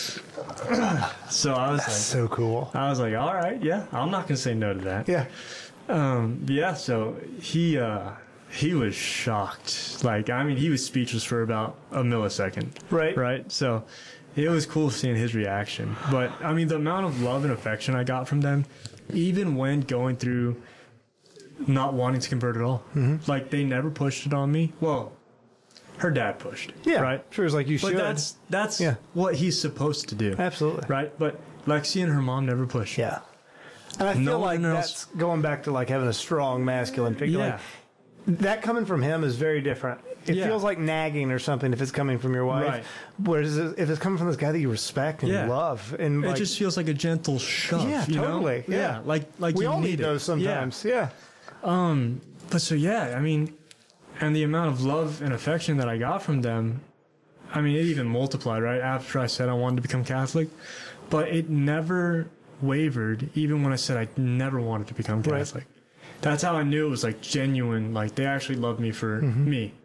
So I was like, So cool. I was like, all right, yeah, I'm not going to say no to that. Yeah. Um, yeah, so he uh, he was shocked. Like, I mean, he was speechless for about a millisecond. Right. Right? So it was cool seeing his reaction. But, I mean, the amount of love and affection I got from them, even when going through not wanting to convert at all. Mm-hmm. Like, they never pushed it on me. Well, her dad pushed. Yeah. Right? Sure, it's like you But should. that's, that's Yeah. what he's supposed to do. Absolutely. Right? But Lexi and her mom never pushed. Yeah. And I feel No like one else- that's going back to like having a strong masculine figure. Yeah. Like, that coming from him is very different. It Yeah. feels like nagging or something if it's coming from your wife. Right. Whereas if it's coming from this guy that you respect and Yeah. love, and It like, just feels like a gentle shove. yeah, you know? totally, yeah. like like we you all need it. those sometimes. Yeah. Um, but so yeah, I mean, and the amount of love and affection that I got from them, I mean, it even multiplied right after I said I wanted to become Catholic, but it never wavered, even when I said I never wanted to become Right. Catholic. That's how I knew it was like genuine. Like they actually loved me for Mm-hmm. me.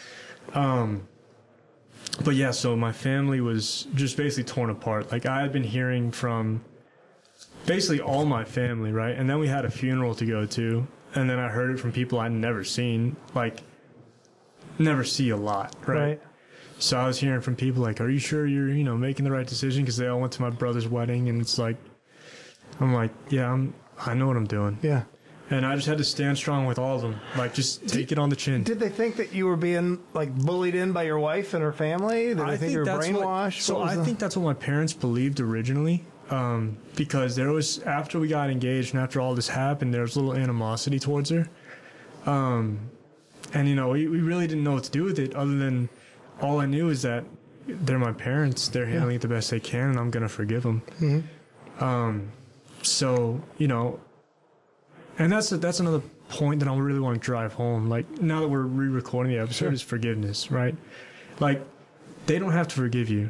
Um, but yeah, so my family was just basically torn apart. Like I had been hearing from basically all my family, right? And then we had a funeral to go to, and then I heard it from people I'd never seen, like never see a lot, right? Right. So I was hearing from people like, "Are you sure you're, you know, making the right decision?" Because they all went to my brother's wedding, and it's like, I'm like, yeah, I'm, I know what I'm doing, Yeah. and I just had to stand strong with all of them, like just take it on the chin. Did they think that you were being like bullied in by your wife and her family? Did they think, you were that's brainwashed? What, so What was I the- think that's what my parents believed originally, um, because there was after we got engaged and after all this happened, there was a little animosity towards her, um, and you know we, we really didn't know what to do with it other than all I knew is that they're my parents, they're handling it the best they can, and I'm gonna forgive them. Mm-hmm. Um, so you know, and that's a, that's another point that I really want to drive home. Like now that we're re-recording the episode, Sure. is forgiveness, right? Like they don't have to forgive you,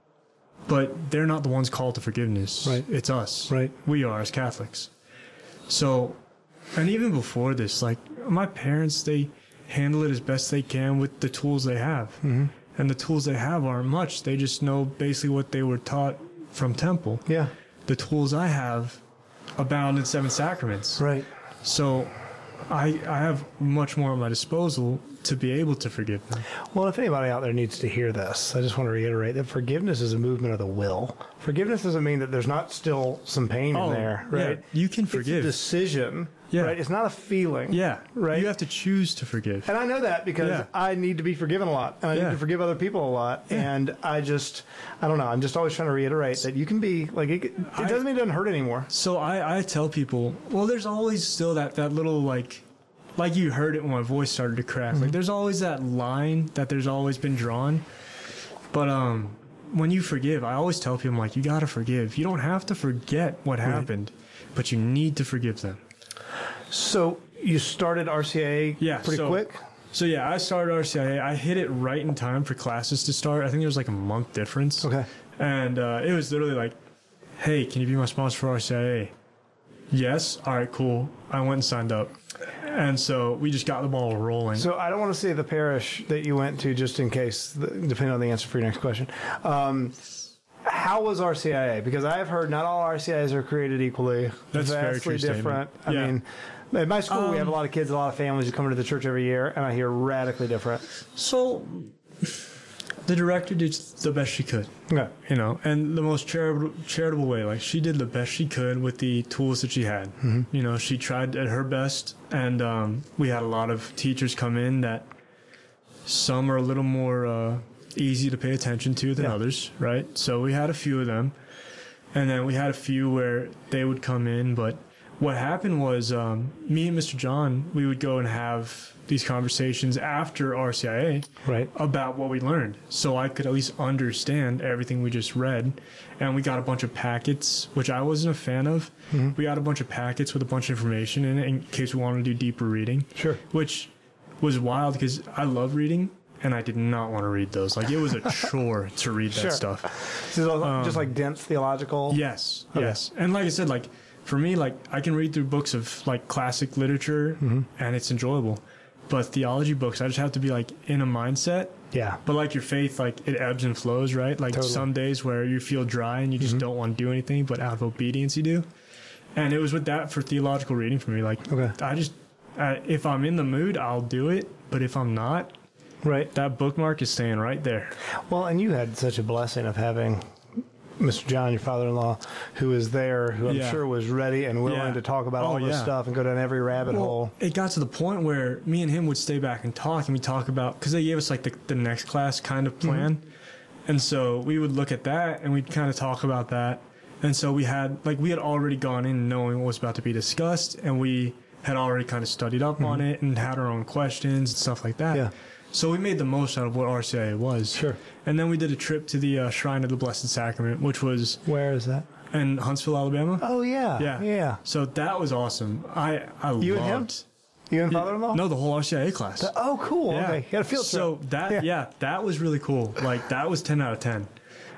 but they're not the ones called to forgiveness. Right. It's us. Right. We are as Catholics. So, and even before this, like my parents, they handle it as best they can with the tools they have. Mm-hmm. And the tools they have aren't much. They just know basically what they were taught from temple. Yeah. The tools I have abound in seven sacraments. Right. So I I have much more at my disposal to be able to forgive them. Well, if anybody out there needs to hear this, I just want to reiterate that forgiveness is a movement of the will. Forgiveness doesn't mean that there's not still some pain Oh, in there, yeah, right? you can It's forgive. a decision, Yeah. right? It's not a feeling. Yeah. Right? You have to choose to forgive. And I know that because Yeah. I need to be forgiven a lot, and I Yeah. need to forgive other people a lot. Yeah. And I just, I don't know. I'm just always trying to reiterate that you can be like it. It I- doesn't mean it doesn't hurt anymore. So I, I tell people, well, there's always still that, that little like, like you heard it when my voice started to crack. Mm-hmm. Like there's always that line that there's always been drawn. But um, when you forgive, I always tell people, I'm like, you got to forgive. You don't have to forget what happened, but you need to forgive them. So you started R C I A Yeah, pretty so- quick. So yeah, I started R C I A. I hit it right in time for classes to start. I think there was like a month difference. Okay. And uh, it was literally like, hey, can you be my sponsor for R C I A? Yes. All right, cool. I went and signed up. And so we just got the ball rolling. So I don't want to say the parish that you went to, just in case, depending on the answer for your next question. Um, how was R C I A? Because I have heard not all R C I As are created equally. That's a very vastly true different. statement. I Yeah. mean, at my school we have a Um, lot of kids, a lot of families who come into the church every year, and I hear radically different. So the director did the best she could. Okay. You know, and the most charitable, charitable way. Like she did the best she could with the tools that she had. Mm-hmm. You know, she tried at her best, and um, we had a lot of teachers come in that some are a little more uh, easy to pay attention to than Yeah. others, right? So we had a few of them, and then we had a few where they would come in. But what happened was, um, me and Mister John, we would go and have these conversations after R C I A Right. about what we learned, so I could at least understand everything we just read. And we got a bunch of packets, which I wasn't a fan of. Mm-hmm. We got a bunch of packets with a bunch of information in it in case we wanted to do deeper reading. Sure. Which was wild because I love reading, and I did not want to read those. Like it was a chore to read that Sure. stuff. So Um, just like dense theological. Yes, Okay. yes. And like I said, like for me, like I can read through books of like classic literature, Mm-hmm. and it's enjoyable. But theology books, I just have to be like in a mindset. Yeah. But like your faith, like it ebbs and flows, right? Like Totally. some days where you feel dry and you just don't want to do anything, but out of obedience you do. And it was with that for theological reading for me. Like Okay. I just, uh, if I'm in the mood, I'll do it. But if I'm not, Right. that bookmark is staying right there. Well, and you had such a blessing of having Mister John, your father-in-law, who was there, who I'm Yeah. sure was ready and willing Yeah. to talk about Oh, all this yeah. stuff and go down every rabbit hole. Well, it got to the point where me and him would stay back and talk, and we talk about, because they gave us like the, the next class kind of plan. And so we would look at that and we'd kind of talk about that. And so we had, like, we had already gone in knowing what was about to be discussed, and we had already kind of studied up on it and had our own questions and stuff like that. Yeah. So we made the most out of what R C I A was. Sure. And then we did a trip to the uh, Shrine of the Blessed Sacrament, which was Where is that? in Huntsville, Alabama. Oh, yeah. Yeah. Yeah. So that was awesome. I I You and him? loved. You and father-in-law? No, the whole R C I A class. Oh, cool. Yeah. Okay. You got a field trip. So that Yeah. yeah. that was really cool. Like that was ten out of ten.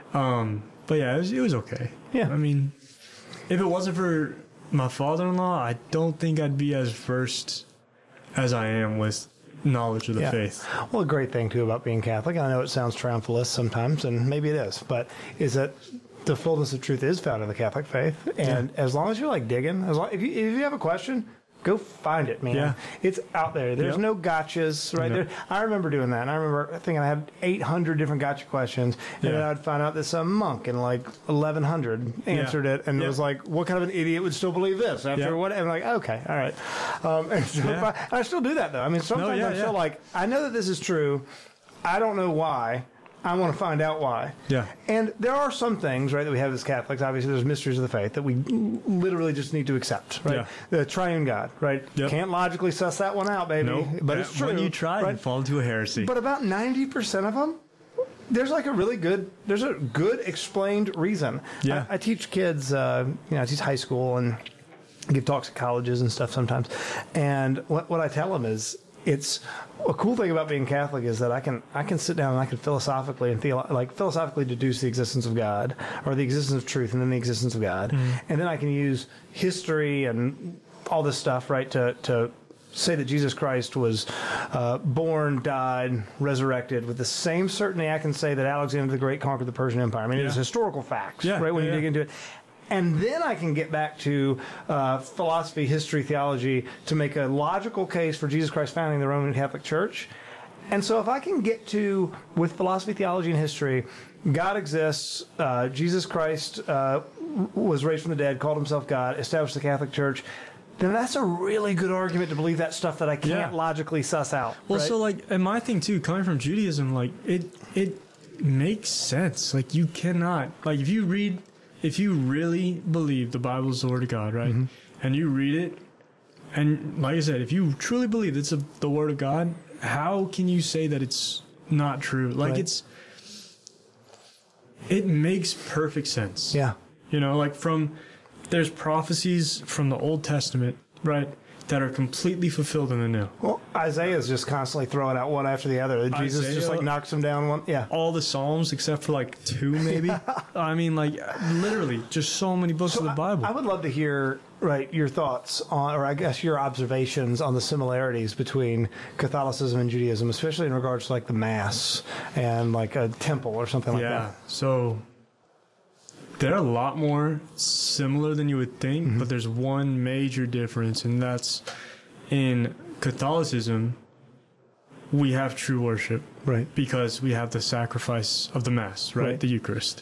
Um, but yeah, it was it was okay. Yeah. I mean, if it wasn't for my father-in-law, I don't think I'd be as versed as I am with knowledge of the Yeah. faith. Well, a great thing, too, about being Catholic, I know it sounds triumphalist sometimes, and maybe it is, but is that the fullness of truth is found in the Catholic faith. And yeah. as long as you're, like, digging, as long, if, you, if you have a question, go find it, man. Yeah. It's out there. There's Yep. no gotchas right Yep. there. I remember doing that. And I remember thinking I had eight hundred different gotcha questions. And Yeah. then I'd find out that some monk in like eleven hundred answered Yeah. it. And Yep. it was like, what kind of an idiot would still believe this after Yep. what? And I'm like, okay, all right. Um, and so Yeah. if I, I still do that, though. I mean, sometimes yeah, I'm still yeah. like, I know that this is true. I don't know why. I want to find out why. Yeah. And there are some things, right, that we have as Catholics. Obviously, there's mysteries of the faith that we literally just need to accept, right? Yeah. The triune God, right? Yep. Can't logically suss that one out, baby. Nope. But Yeah, it's true. When you try, right? you fall into a heresy. But about ninety percent of them, there's like a really good, there's a good explained reason. Yeah. I, I teach kids, uh, you know, I teach high school and give talks at colleges and stuff sometimes. And what, what I tell them is, it's a cool thing about being Catholic is that I can I can sit down and I can philosophically and theo- like philosophically deduce the existence of God or the existence of truth and then the existence of God, Mm-hmm. and then I can use history and all this stuff, right, to to say that Jesus Christ was uh, born, died, resurrected with the same certainty I can say that Alexander the Great conquered the Persian Empire. I mean, Yeah. it's historical facts, Yeah, right? When yeah, you dig yeah. into it. And then I can get back to uh, philosophy, history, theology to make a logical case for Jesus Christ founding the Roman Catholic Church. And so if I can get to, with philosophy, theology, and history, God exists, uh, Jesus Christ uh, was raised from the dead, called himself God, established the Catholic Church, then that's a really good argument to believe that stuff that I can't Yeah. logically suss out. Well, right? so like, and my thing too, coming from Judaism, like it it makes sense. Like you cannot, like if you read, if you really believe the Bible is the Word of God, right, Mm-hmm. and you read it, and like I said, if you truly believe it's a, the Word of God, how can you say that it's not true? Like Right. it's, it makes perfect sense. Yeah. You know, like from, there's prophecies from the Old Testament, right, that are completely fulfilled in the New. Well, Isaiah's just constantly throwing out one after the other. Jesus just Isaiah- like knocks them down one. Yeah. All the Psalms except for like two, maybe. I mean, like literally, just so many books of the Bible. I would love to hear, right, your thoughts on, or I guess your observations on the similarities between Catholicism and Judaism, especially in regards to like the Mass and like a temple or something like yeah. that. So they're a lot more similar than you would think, Mm-hmm. but there's one major difference, and that's in Catholicism, we have true worship. Right. Because we have the sacrifice of the Mass, right? Right. The Eucharist.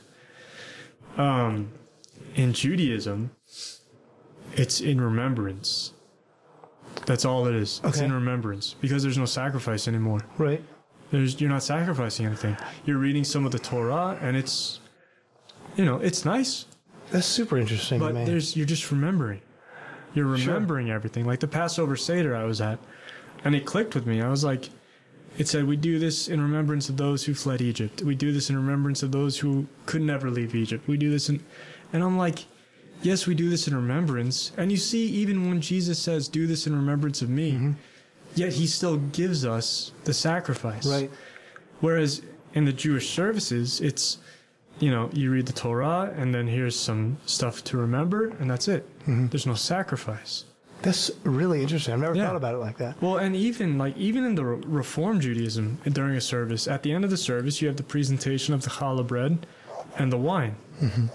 Um, in Judaism, it's in remembrance. That's all it is. It's Okay. in remembrance because there's no sacrifice anymore. Right. There's you're not sacrificing anything. You're reading some of the Torah, and it's, you know, it's nice, That's super interesting to but me. there's you're just remembering. You're Sure. remembering everything. Like the Passover Seder I was at, and it clicked with me. I was like, it said, we do this in remembrance of those who fled Egypt. We do this in remembrance of those who could never leave Egypt. We do this in, and I'm like, yes, we do this in remembrance. And you see, even when Jesus says, do this in remembrance of me, Mm-hmm. yet he still gives us the sacrifice. Right. Whereas in the Jewish services, it's, you know, you read the Torah and then here's some stuff to remember and that's it. Mm-hmm. There's no sacrifice. That's really interesting. I've never Yeah. thought about it like that. Well, and even like even in the Re- Reform Judaism, during a service, at the end of the service, you have the presentation of the challah bread and the wine. Mm-hmm.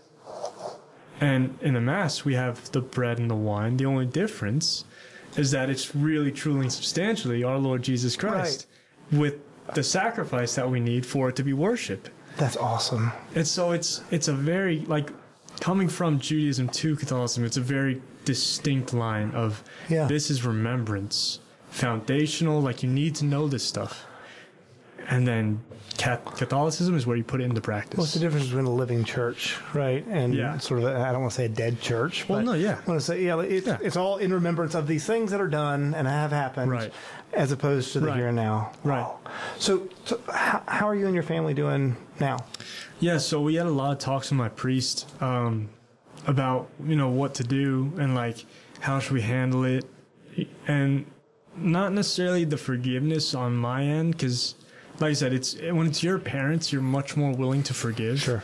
And in the Mass, we have the bread and the wine. The only difference is that it's really, truly, and substantially our Lord Jesus Christ with the sacrifice that we need for it to be worshipped. That's awesome. And so it's it's a very, like, coming from Judaism to Catholicism, it's a very distinct line of Yeah. this is remembrance, foundational, like you need to know this stuff. and then Catholicism is where you put it into practice. What's the difference between a living church, right, and Yeah. sort of, I don't want to say a dead church. Well, but no, yeah. I want to say, yeah, it's, Yeah. it's all in remembrance of these things that are done and have happened, Right. as opposed to the Right. here and now. Right. Wow. So, so how, how are you and your family doing now? Yeah, so we had a lot of talks with my priest um, about, you know, what to do and, like, how should we handle it. And not necessarily the forgiveness on my end, because, like I said, it's when it's your parents, you're much more willing to forgive. Sure.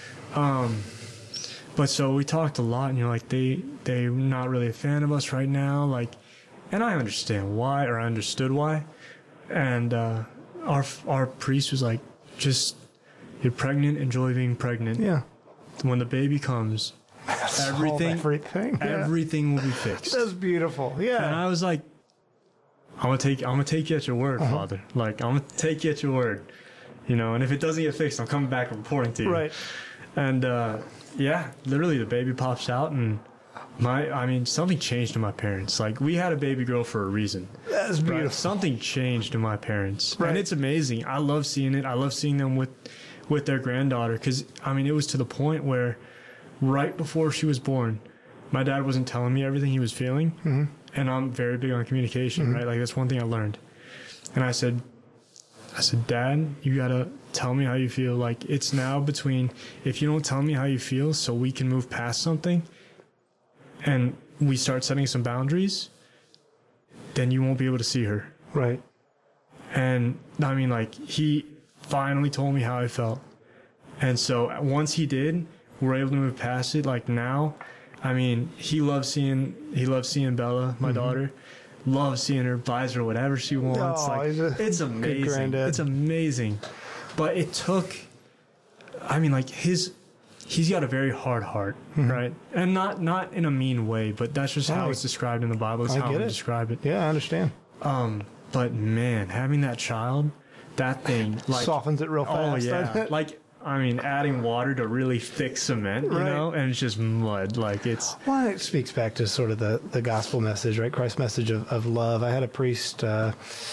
Um, but so we talked a lot, and you're like, they, they're not really a fan of us right now. Like, and I understand why, or I understood why. And uh, our, our priest was like, just... You're pregnant, enjoy being pregnant. Yeah. When the baby comes, everything, everything, yeah. everything will be fixed. That's beautiful. Yeah. And I was like, I'm gonna take, I'm gonna take you at your word, Uh-huh. Father. Like, I'm gonna take you at your word, you know. And if it doesn't get fixed, I'm coming back and reporting to you. Right. And uh, yeah, literally, the baby pops out, and my, I mean, something changed in my parents. Like, we had a baby girl for a reason. That's Right? beautiful. Something changed in my parents, Right. and it's amazing. I love seeing it. I love seeing them with. with their granddaughter, because I mean, it was to the point where right before she was born, my dad wasn't telling me everything he was feeling, mm-hmm. and I'm very big on communication, mm-hmm. right? Like, that's one thing I learned. And I said, I said, Dad, you gotta tell me how you feel. Like, it's now between, if you don't tell me how you feel so we can move past something and we start setting some boundaries, then you won't be able to see her. Right. And I mean, like, he finally told me how I felt. And so once he did, we're able to move past it. Like, now, I mean, he loves seeing, he loves seeing Bella, my mm-hmm. daughter, loves seeing her, buys her whatever she wants. Oh, like, he's a it's good amazing. granddad. It's amazing. But it took, I mean, like, his, he's got a very hard heart, mm-hmm. right? And not, not in a mean way, but that's just how I, it's described in the Bible. It's I how get we it. describe it. Yeah, I understand. Um, but man, having that child, that thing, like, softens it real fast. Oh yeah, like, I mean, adding water to really thick cement, you right. know, and it's just mud. Like, it's. Well, it speaks back to sort of the, the gospel message, right? Christ's message of, of love. I had a priest, uh,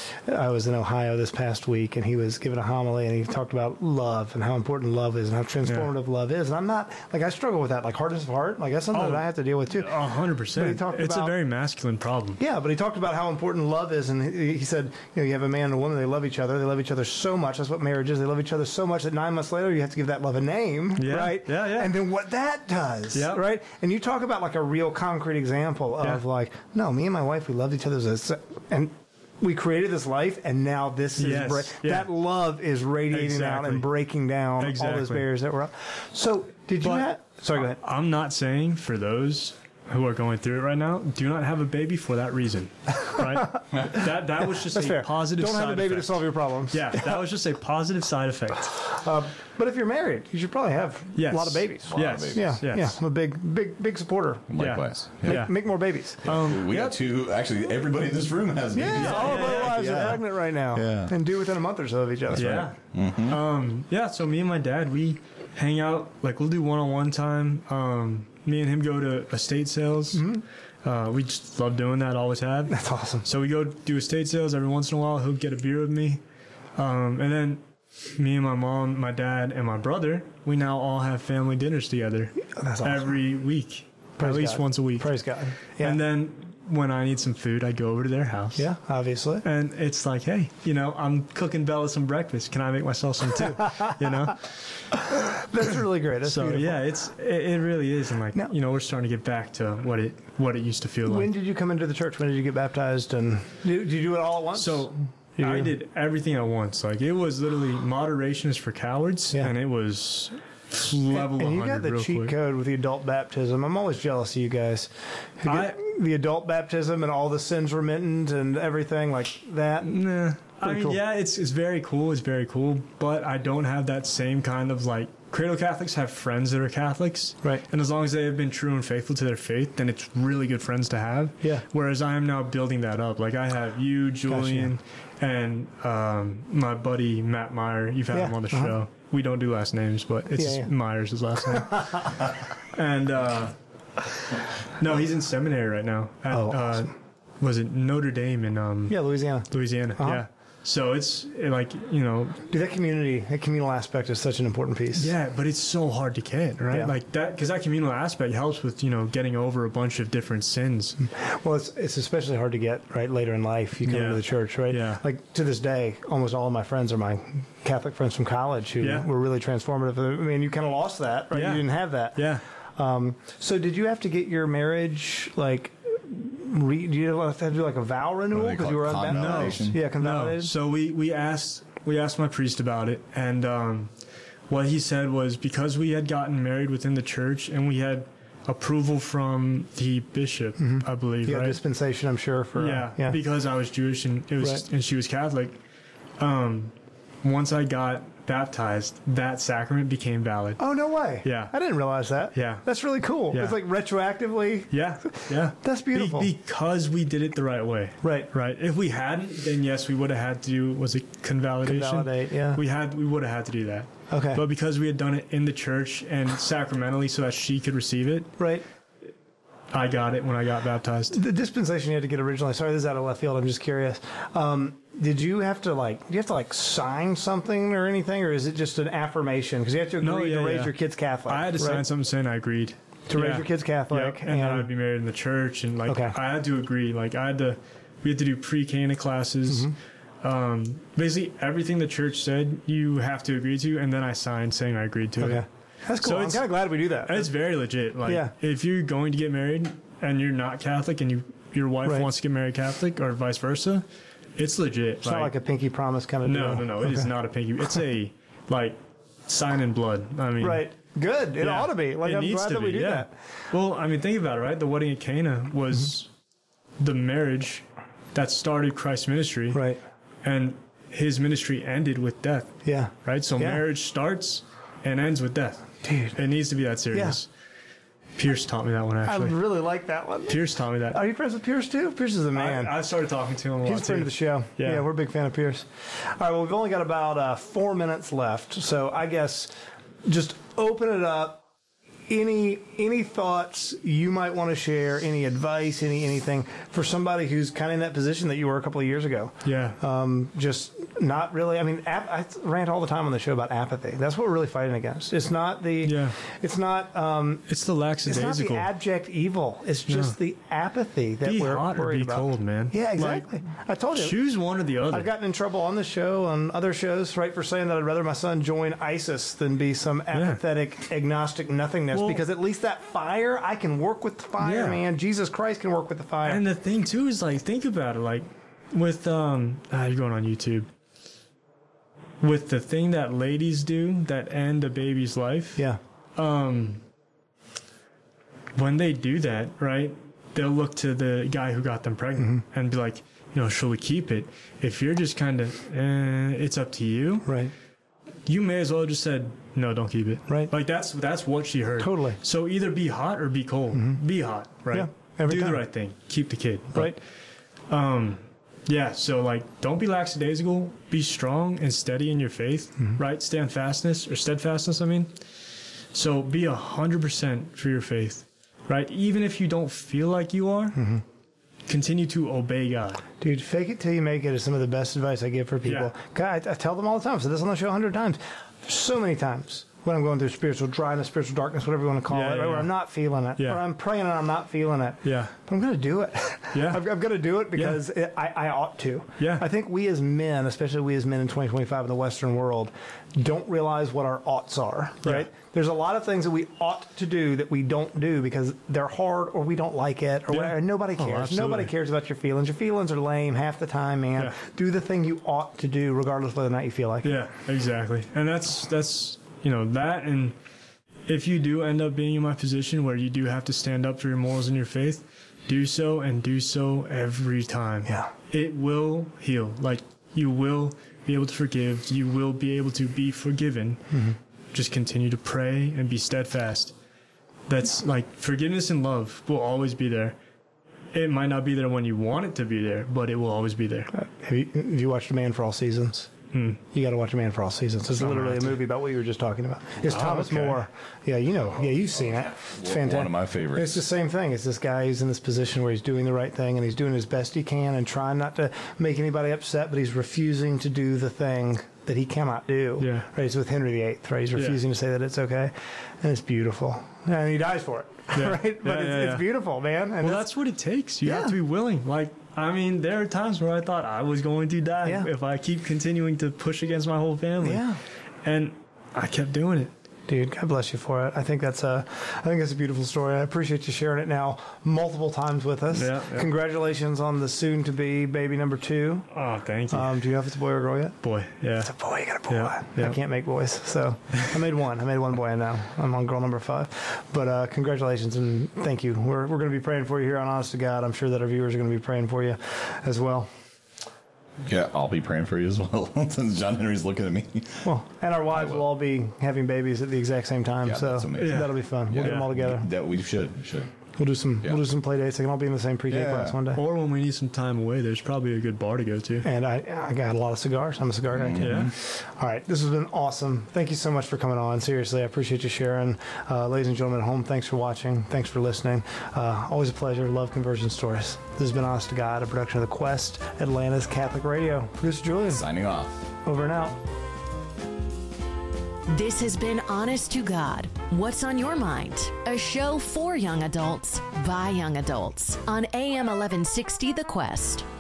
I was in Ohio this past week, and he was giving a homily, and he talked about love and how important love is and how transformative yeah. love is. And I'm not, like, I struggle with that, like, hardness of heart. Like, that's something oh, that I have to deal with, too. A hundred percent. It's about, a very masculine problem. Yeah, but he talked about how important love is, and he, he said, you know, you have a man and a woman, they love each other. They love each other so much. That's what marriage is. They love each other so much that nine months later, you have to give that love a name. Yeah, right? Yeah, yeah. And then what that does, yep. right? And you talk about, like, a real concrete example of, yeah. like, no, me and my wife, we loved each other as a, and we created this life, and now this is yes. bra- yeah. that love is radiating exactly. out and breaking down exactly. all those barriers that were up. So, did you but have? Sorry, go ahead. I'm not saying for those who are going through it right now, do not have a baby for that reason, right? that that was just That's a fair. positive. Don't side have a baby effect. to solve your problems. Yeah, that was just a positive side effect. Uh, but if you're married, you should probably have yes. a lot of babies. A lot yes. of babies. Yeah, yes. yeah. I'm a big, big, big supporter. Likewise. Make, Yeah. make more babies. Um, we yep. got two. Actually, everybody in this room has babies. Yeah, all of our yeah, wives yeah. are pregnant right now, Yeah. and due within a month or so of each other. yeah. Mm-hmm. Um, yeah. So me and my dad, we hang out. Like, we'll do one-on-one time. Um, me and him go to estate sales. Mm-hmm. Uh, we just love doing that. Always have. That's awesome. So we go do estate sales every once in a while. He'll get a beer with me, um, and then me and my mom, my dad, and my brother, we now all have family dinners together. That's awesome. Every week, Praise at least God. once a week. Praise God. Yeah. And then when I need some food, I go over to their house. Yeah, obviously. And it's like, hey, you know, I'm cooking Bella some breakfast. Can I make myself some too? You know? That's really great. That's so beautiful. yeah, it's it, it really is. And like, now, you know, we're starting to get back to what it what it used to feel like. When did you come into the church? When did you get baptized? And did, did you do it all at once? So you I do? did everything at once. Like, it was literally moderation is for cowards, Yeah. and it was level and you one hundred got the real cheat quick. code with the adult baptism. I'm always jealous of you guys. Who get I- the adult baptism and all the sins remittent and everything like that. Nah. I Pretty mean, cool. yeah, it's it's very cool. It's very cool, but I don't have that same kind of, like, cradle Catholics have friends that are Catholics, Right. And as long as they have been true and faithful to their faith, then it's really good friends to have. Yeah. Whereas I am now building that up. Like, I have you, Julian, and um, my buddy Matt Meyer. You've had Yeah, him on the uh-huh. show. We don't do last names, but it's Yeah, yeah. Myers' his last name. and uh, no, he's in seminary right now. At, Oh, uh, awesome. was it Notre Dame in um, Yeah, Louisiana. Louisiana? Uh-huh. Yeah. So it's eh, like, you know, Dude, that community, that communal aspect is such an important piece. yeah, but it's so hard to get, right? Yeah. Like that, because that communal aspect helps with, you know, getting over a bunch of different sins. Well, it's it's especially hard to get right later in life. You come Yeah. into the church, right? Yeah. Like to this day, almost all of my friends are my Catholic friends from college who Yeah. were really transformative. I mean, you kind of lost that, right? Yeah. You didn't have that. Yeah. Um, so did you have to get your marriage like? Re, do you have to do like a vow renewal they because call you were it? unbaptized? Convalidation? Yeah, No. convalidated. So we, we asked we asked my priest about it, and um, what he said was because we had gotten married within the church and we had approval from the bishop, I believe, You have right? dispensation, I'm sure. For yeah, uh, yeah. because I was Jewish and it was Right. and she was Catholic. Um, once I got baptized, that sacrament became valid. Oh no way! Yeah. I didn't realize that. Yeah. that's really cool. Yeah. It's like retroactively. Yeah, yeah. That's beautiful. Be- because we did it the right way. Right. Right. If we hadn't, then yes, we would have had to do, was it convalidation? Convalidate, yeah. We had, we would have had to do that. Okay. But because we had done it in the church and sacramentally so that she could receive it, Right. I got it when I got baptized. The dispensation you had to get originally. Sorry, this is out of left field. I'm just curious. Um, did you have to like? Do you have to like sign something or anything, or is it just an affirmation? Because you have to agree No, yeah, to raise yeah. your kids Catholic. I had to right? sign something saying I agreed. To raise your kids Catholic, Yep. And, then and- I'd be married in the church. And like, Okay. I had to agree. Like, I had to, we had to do pre-Cana classes. Mm-hmm. Um, basically, everything the church said, you have to agree to. And then I signed saying I agreed to Okay, it. that's cool. So I'm it's- kind of glad we do that. And it's very legit. Like, Yeah. if you're going to get married and you're not Catholic and you your wife Right. wants to get married Catholic or vice versa, it's legit. It's not like a pinky promise kind of no, deal. no, no. It is Okay. not a pinky. It's a like sign in blood. I mean, Right. Good. It yeah. ought to be. Like It I'm needs glad to that we be, do yeah. that. Well, I mean, think about it, right? The wedding at Cana was the marriage that started Christ's ministry, Right. and his ministry ended with death, Yeah. right? So Yeah. marriage starts and ends with death. Dude. It needs to be that serious. Pierce taught me that one I actually. really like that one. Pierce taught me that. Are you friends with Pierce too? Pierce is a man. I, I started talking to him a lot He's a friend too. of the show. Yeah. Yeah. we're a big fan of Pierce. All right, well, we've only got about uh, four minutes left, so I guess just open it up. Any any thoughts you might want to share? Any advice? Any anything for somebody who's kind of in that position that you were a couple of years ago? Yeah. Um, just not really. I mean, ap- I rant all the time on the show about apathy. That's what we're really fighting against. It's not the. Yeah. It's not. Um, It's the it's not the lackadaisical. abject evil. It's just the apathy that Be we're hot or worried be about. cold, man. Yeah, Like, exactly. I told you. Choose one or the other. I've gotten in trouble on this show, on other shows, right, for saying that I'd rather my son join ISIS than be some apathetic, agnostic nothingness, Well- because at least that fire, I can work with the fire, Yeah. man. Jesus Christ can work with the fire. And the thing too is like, think about it, like with um, ah, you're going on YouTube. With the thing that ladies do that end a baby's life, yeah. um, when they do that, right, they'll look to the guy who got them pregnant Mm-hmm. and be like, you know, should we keep it? If you're just kind of, eh, it's up to you. Right. You may as well just said no, don't keep it. Right. Like that's that's what she heard. Totally. So either be hot or be cold. Be hot, right? Yeah, every Do time. the right thing. Keep the kid. But, Right. Um, yeah. So like, don't be lackadaisical. Be strong and steady in your faith. Mm-hmm. Right. Steadfastness or steadfastness. I mean. So be a hundred percent for your faith. Right. Even if you don't feel like you are. Mm-hmm. Continue to obey God. Dude, fake it till you make it is some of the best advice I give for people. God, I, I tell them all the time. I've said this on the show a hundred times. So many times when I'm going through spiritual dryness, spiritual darkness, whatever you want to call Yeah, it, yeah, right, where yeah. I'm not feeling it, Yeah. or I'm praying and I'm not feeling it. Yeah. But I'm going to do it. Yeah. I've, I've got to do it because it, I, I ought to. Yeah. I think we as men, especially we as men in twenty twenty-five in the Western world, don't realize what our oughts are, right? Yeah. There's a lot of things that we ought to do that we don't do because they're hard or we don't like it or Yeah. whatever. Nobody Oh, cares. Nobody absolutely. cares about your feelings. Your feelings are lame half the time, man. Yeah. Do the thing you ought to do regardless of whether or not you feel like it. Yeah, exactly. And that's that's you know that, and if you do end up being in my position where you do have to stand up for your morals and your faith, do so and do so every time. Yeah. It will heal. Like you will be able to forgive. You will be able to be forgiven. Mm-hmm. Just continue to pray and be steadfast. That's like forgiveness and love will always be there. It might not be there when you want it to be there, but it will always be there. Have you, have you watched A Man for All Seasons? You got to watch A Man for All Seasons. It's I'm literally a gonna have movie about what you were just talking about. It's Oh, Thomas okay. More. Yeah, you know. Yeah, you've seen it. It's fantastic. One of my favorites. It's the same thing. It's this guy who's in this position where he's doing the right thing and he's doing as best he can and trying not to make anybody upset, but he's refusing to do the thing that he cannot do. Yeah. Right. It's with Henry the Eighth. Right. He's refusing to say that it's okay, and it's beautiful. And he dies for it. Yeah. Right. But Yeah, it's, yeah, it's yeah. beautiful, man. And Well, it's- that's what it takes. You Yeah. have to be willing. Like, I mean, there are times where I thought I was going to die Yeah. if I keep continuing to push against my whole family. Yeah. And I kept doing it. Dude, God bless you for it. I think that's a, I think that's a beautiful story. I appreciate you sharing it now multiple times with us. Yeah, yeah. Congratulations on the soon-to-be baby number two. Oh, thank you. Um, do you know if it's a boy or a girl yet? Boy, yeah. It's a boy. You got a boy. Yeah, yeah. I can't make boys, so I made one. I made one boy, and now I'm on girl number five. But uh, congratulations and thank you. We're we're going to be praying for you here on Honest to God. I'm sure that our viewers are going to be praying for you as well. Yeah, I'll be praying for you as well. Since John Henry's looking at me. Well, and our wives will all be having babies at the exact same time, Yeah, so that's amazing. that'll be fun. We'll get them all together. That we should. Should. We'll do some Yeah. we'll do some play dates. They can all be in the same pre-K Yeah. class one day. Or when we need some time away, there's probably a good bar to go to. And I, I got a lot of cigars. I'm a cigar guy too. Yeah. All right, this has been awesome. Thank you so much for coming on. Seriously, I appreciate you sharing. Uh, ladies and gentlemen at home, thanks for watching. Thanks for listening. Uh, always a pleasure. Love conversion stories. This has been Honest to God, a production of the Quest, Atlanta's Catholic Radio. Producer Julian, Signing off. over and out. This has been Honest to God. What's on your mind? A show for young adults by young adults on A M eleven sixty The Quest.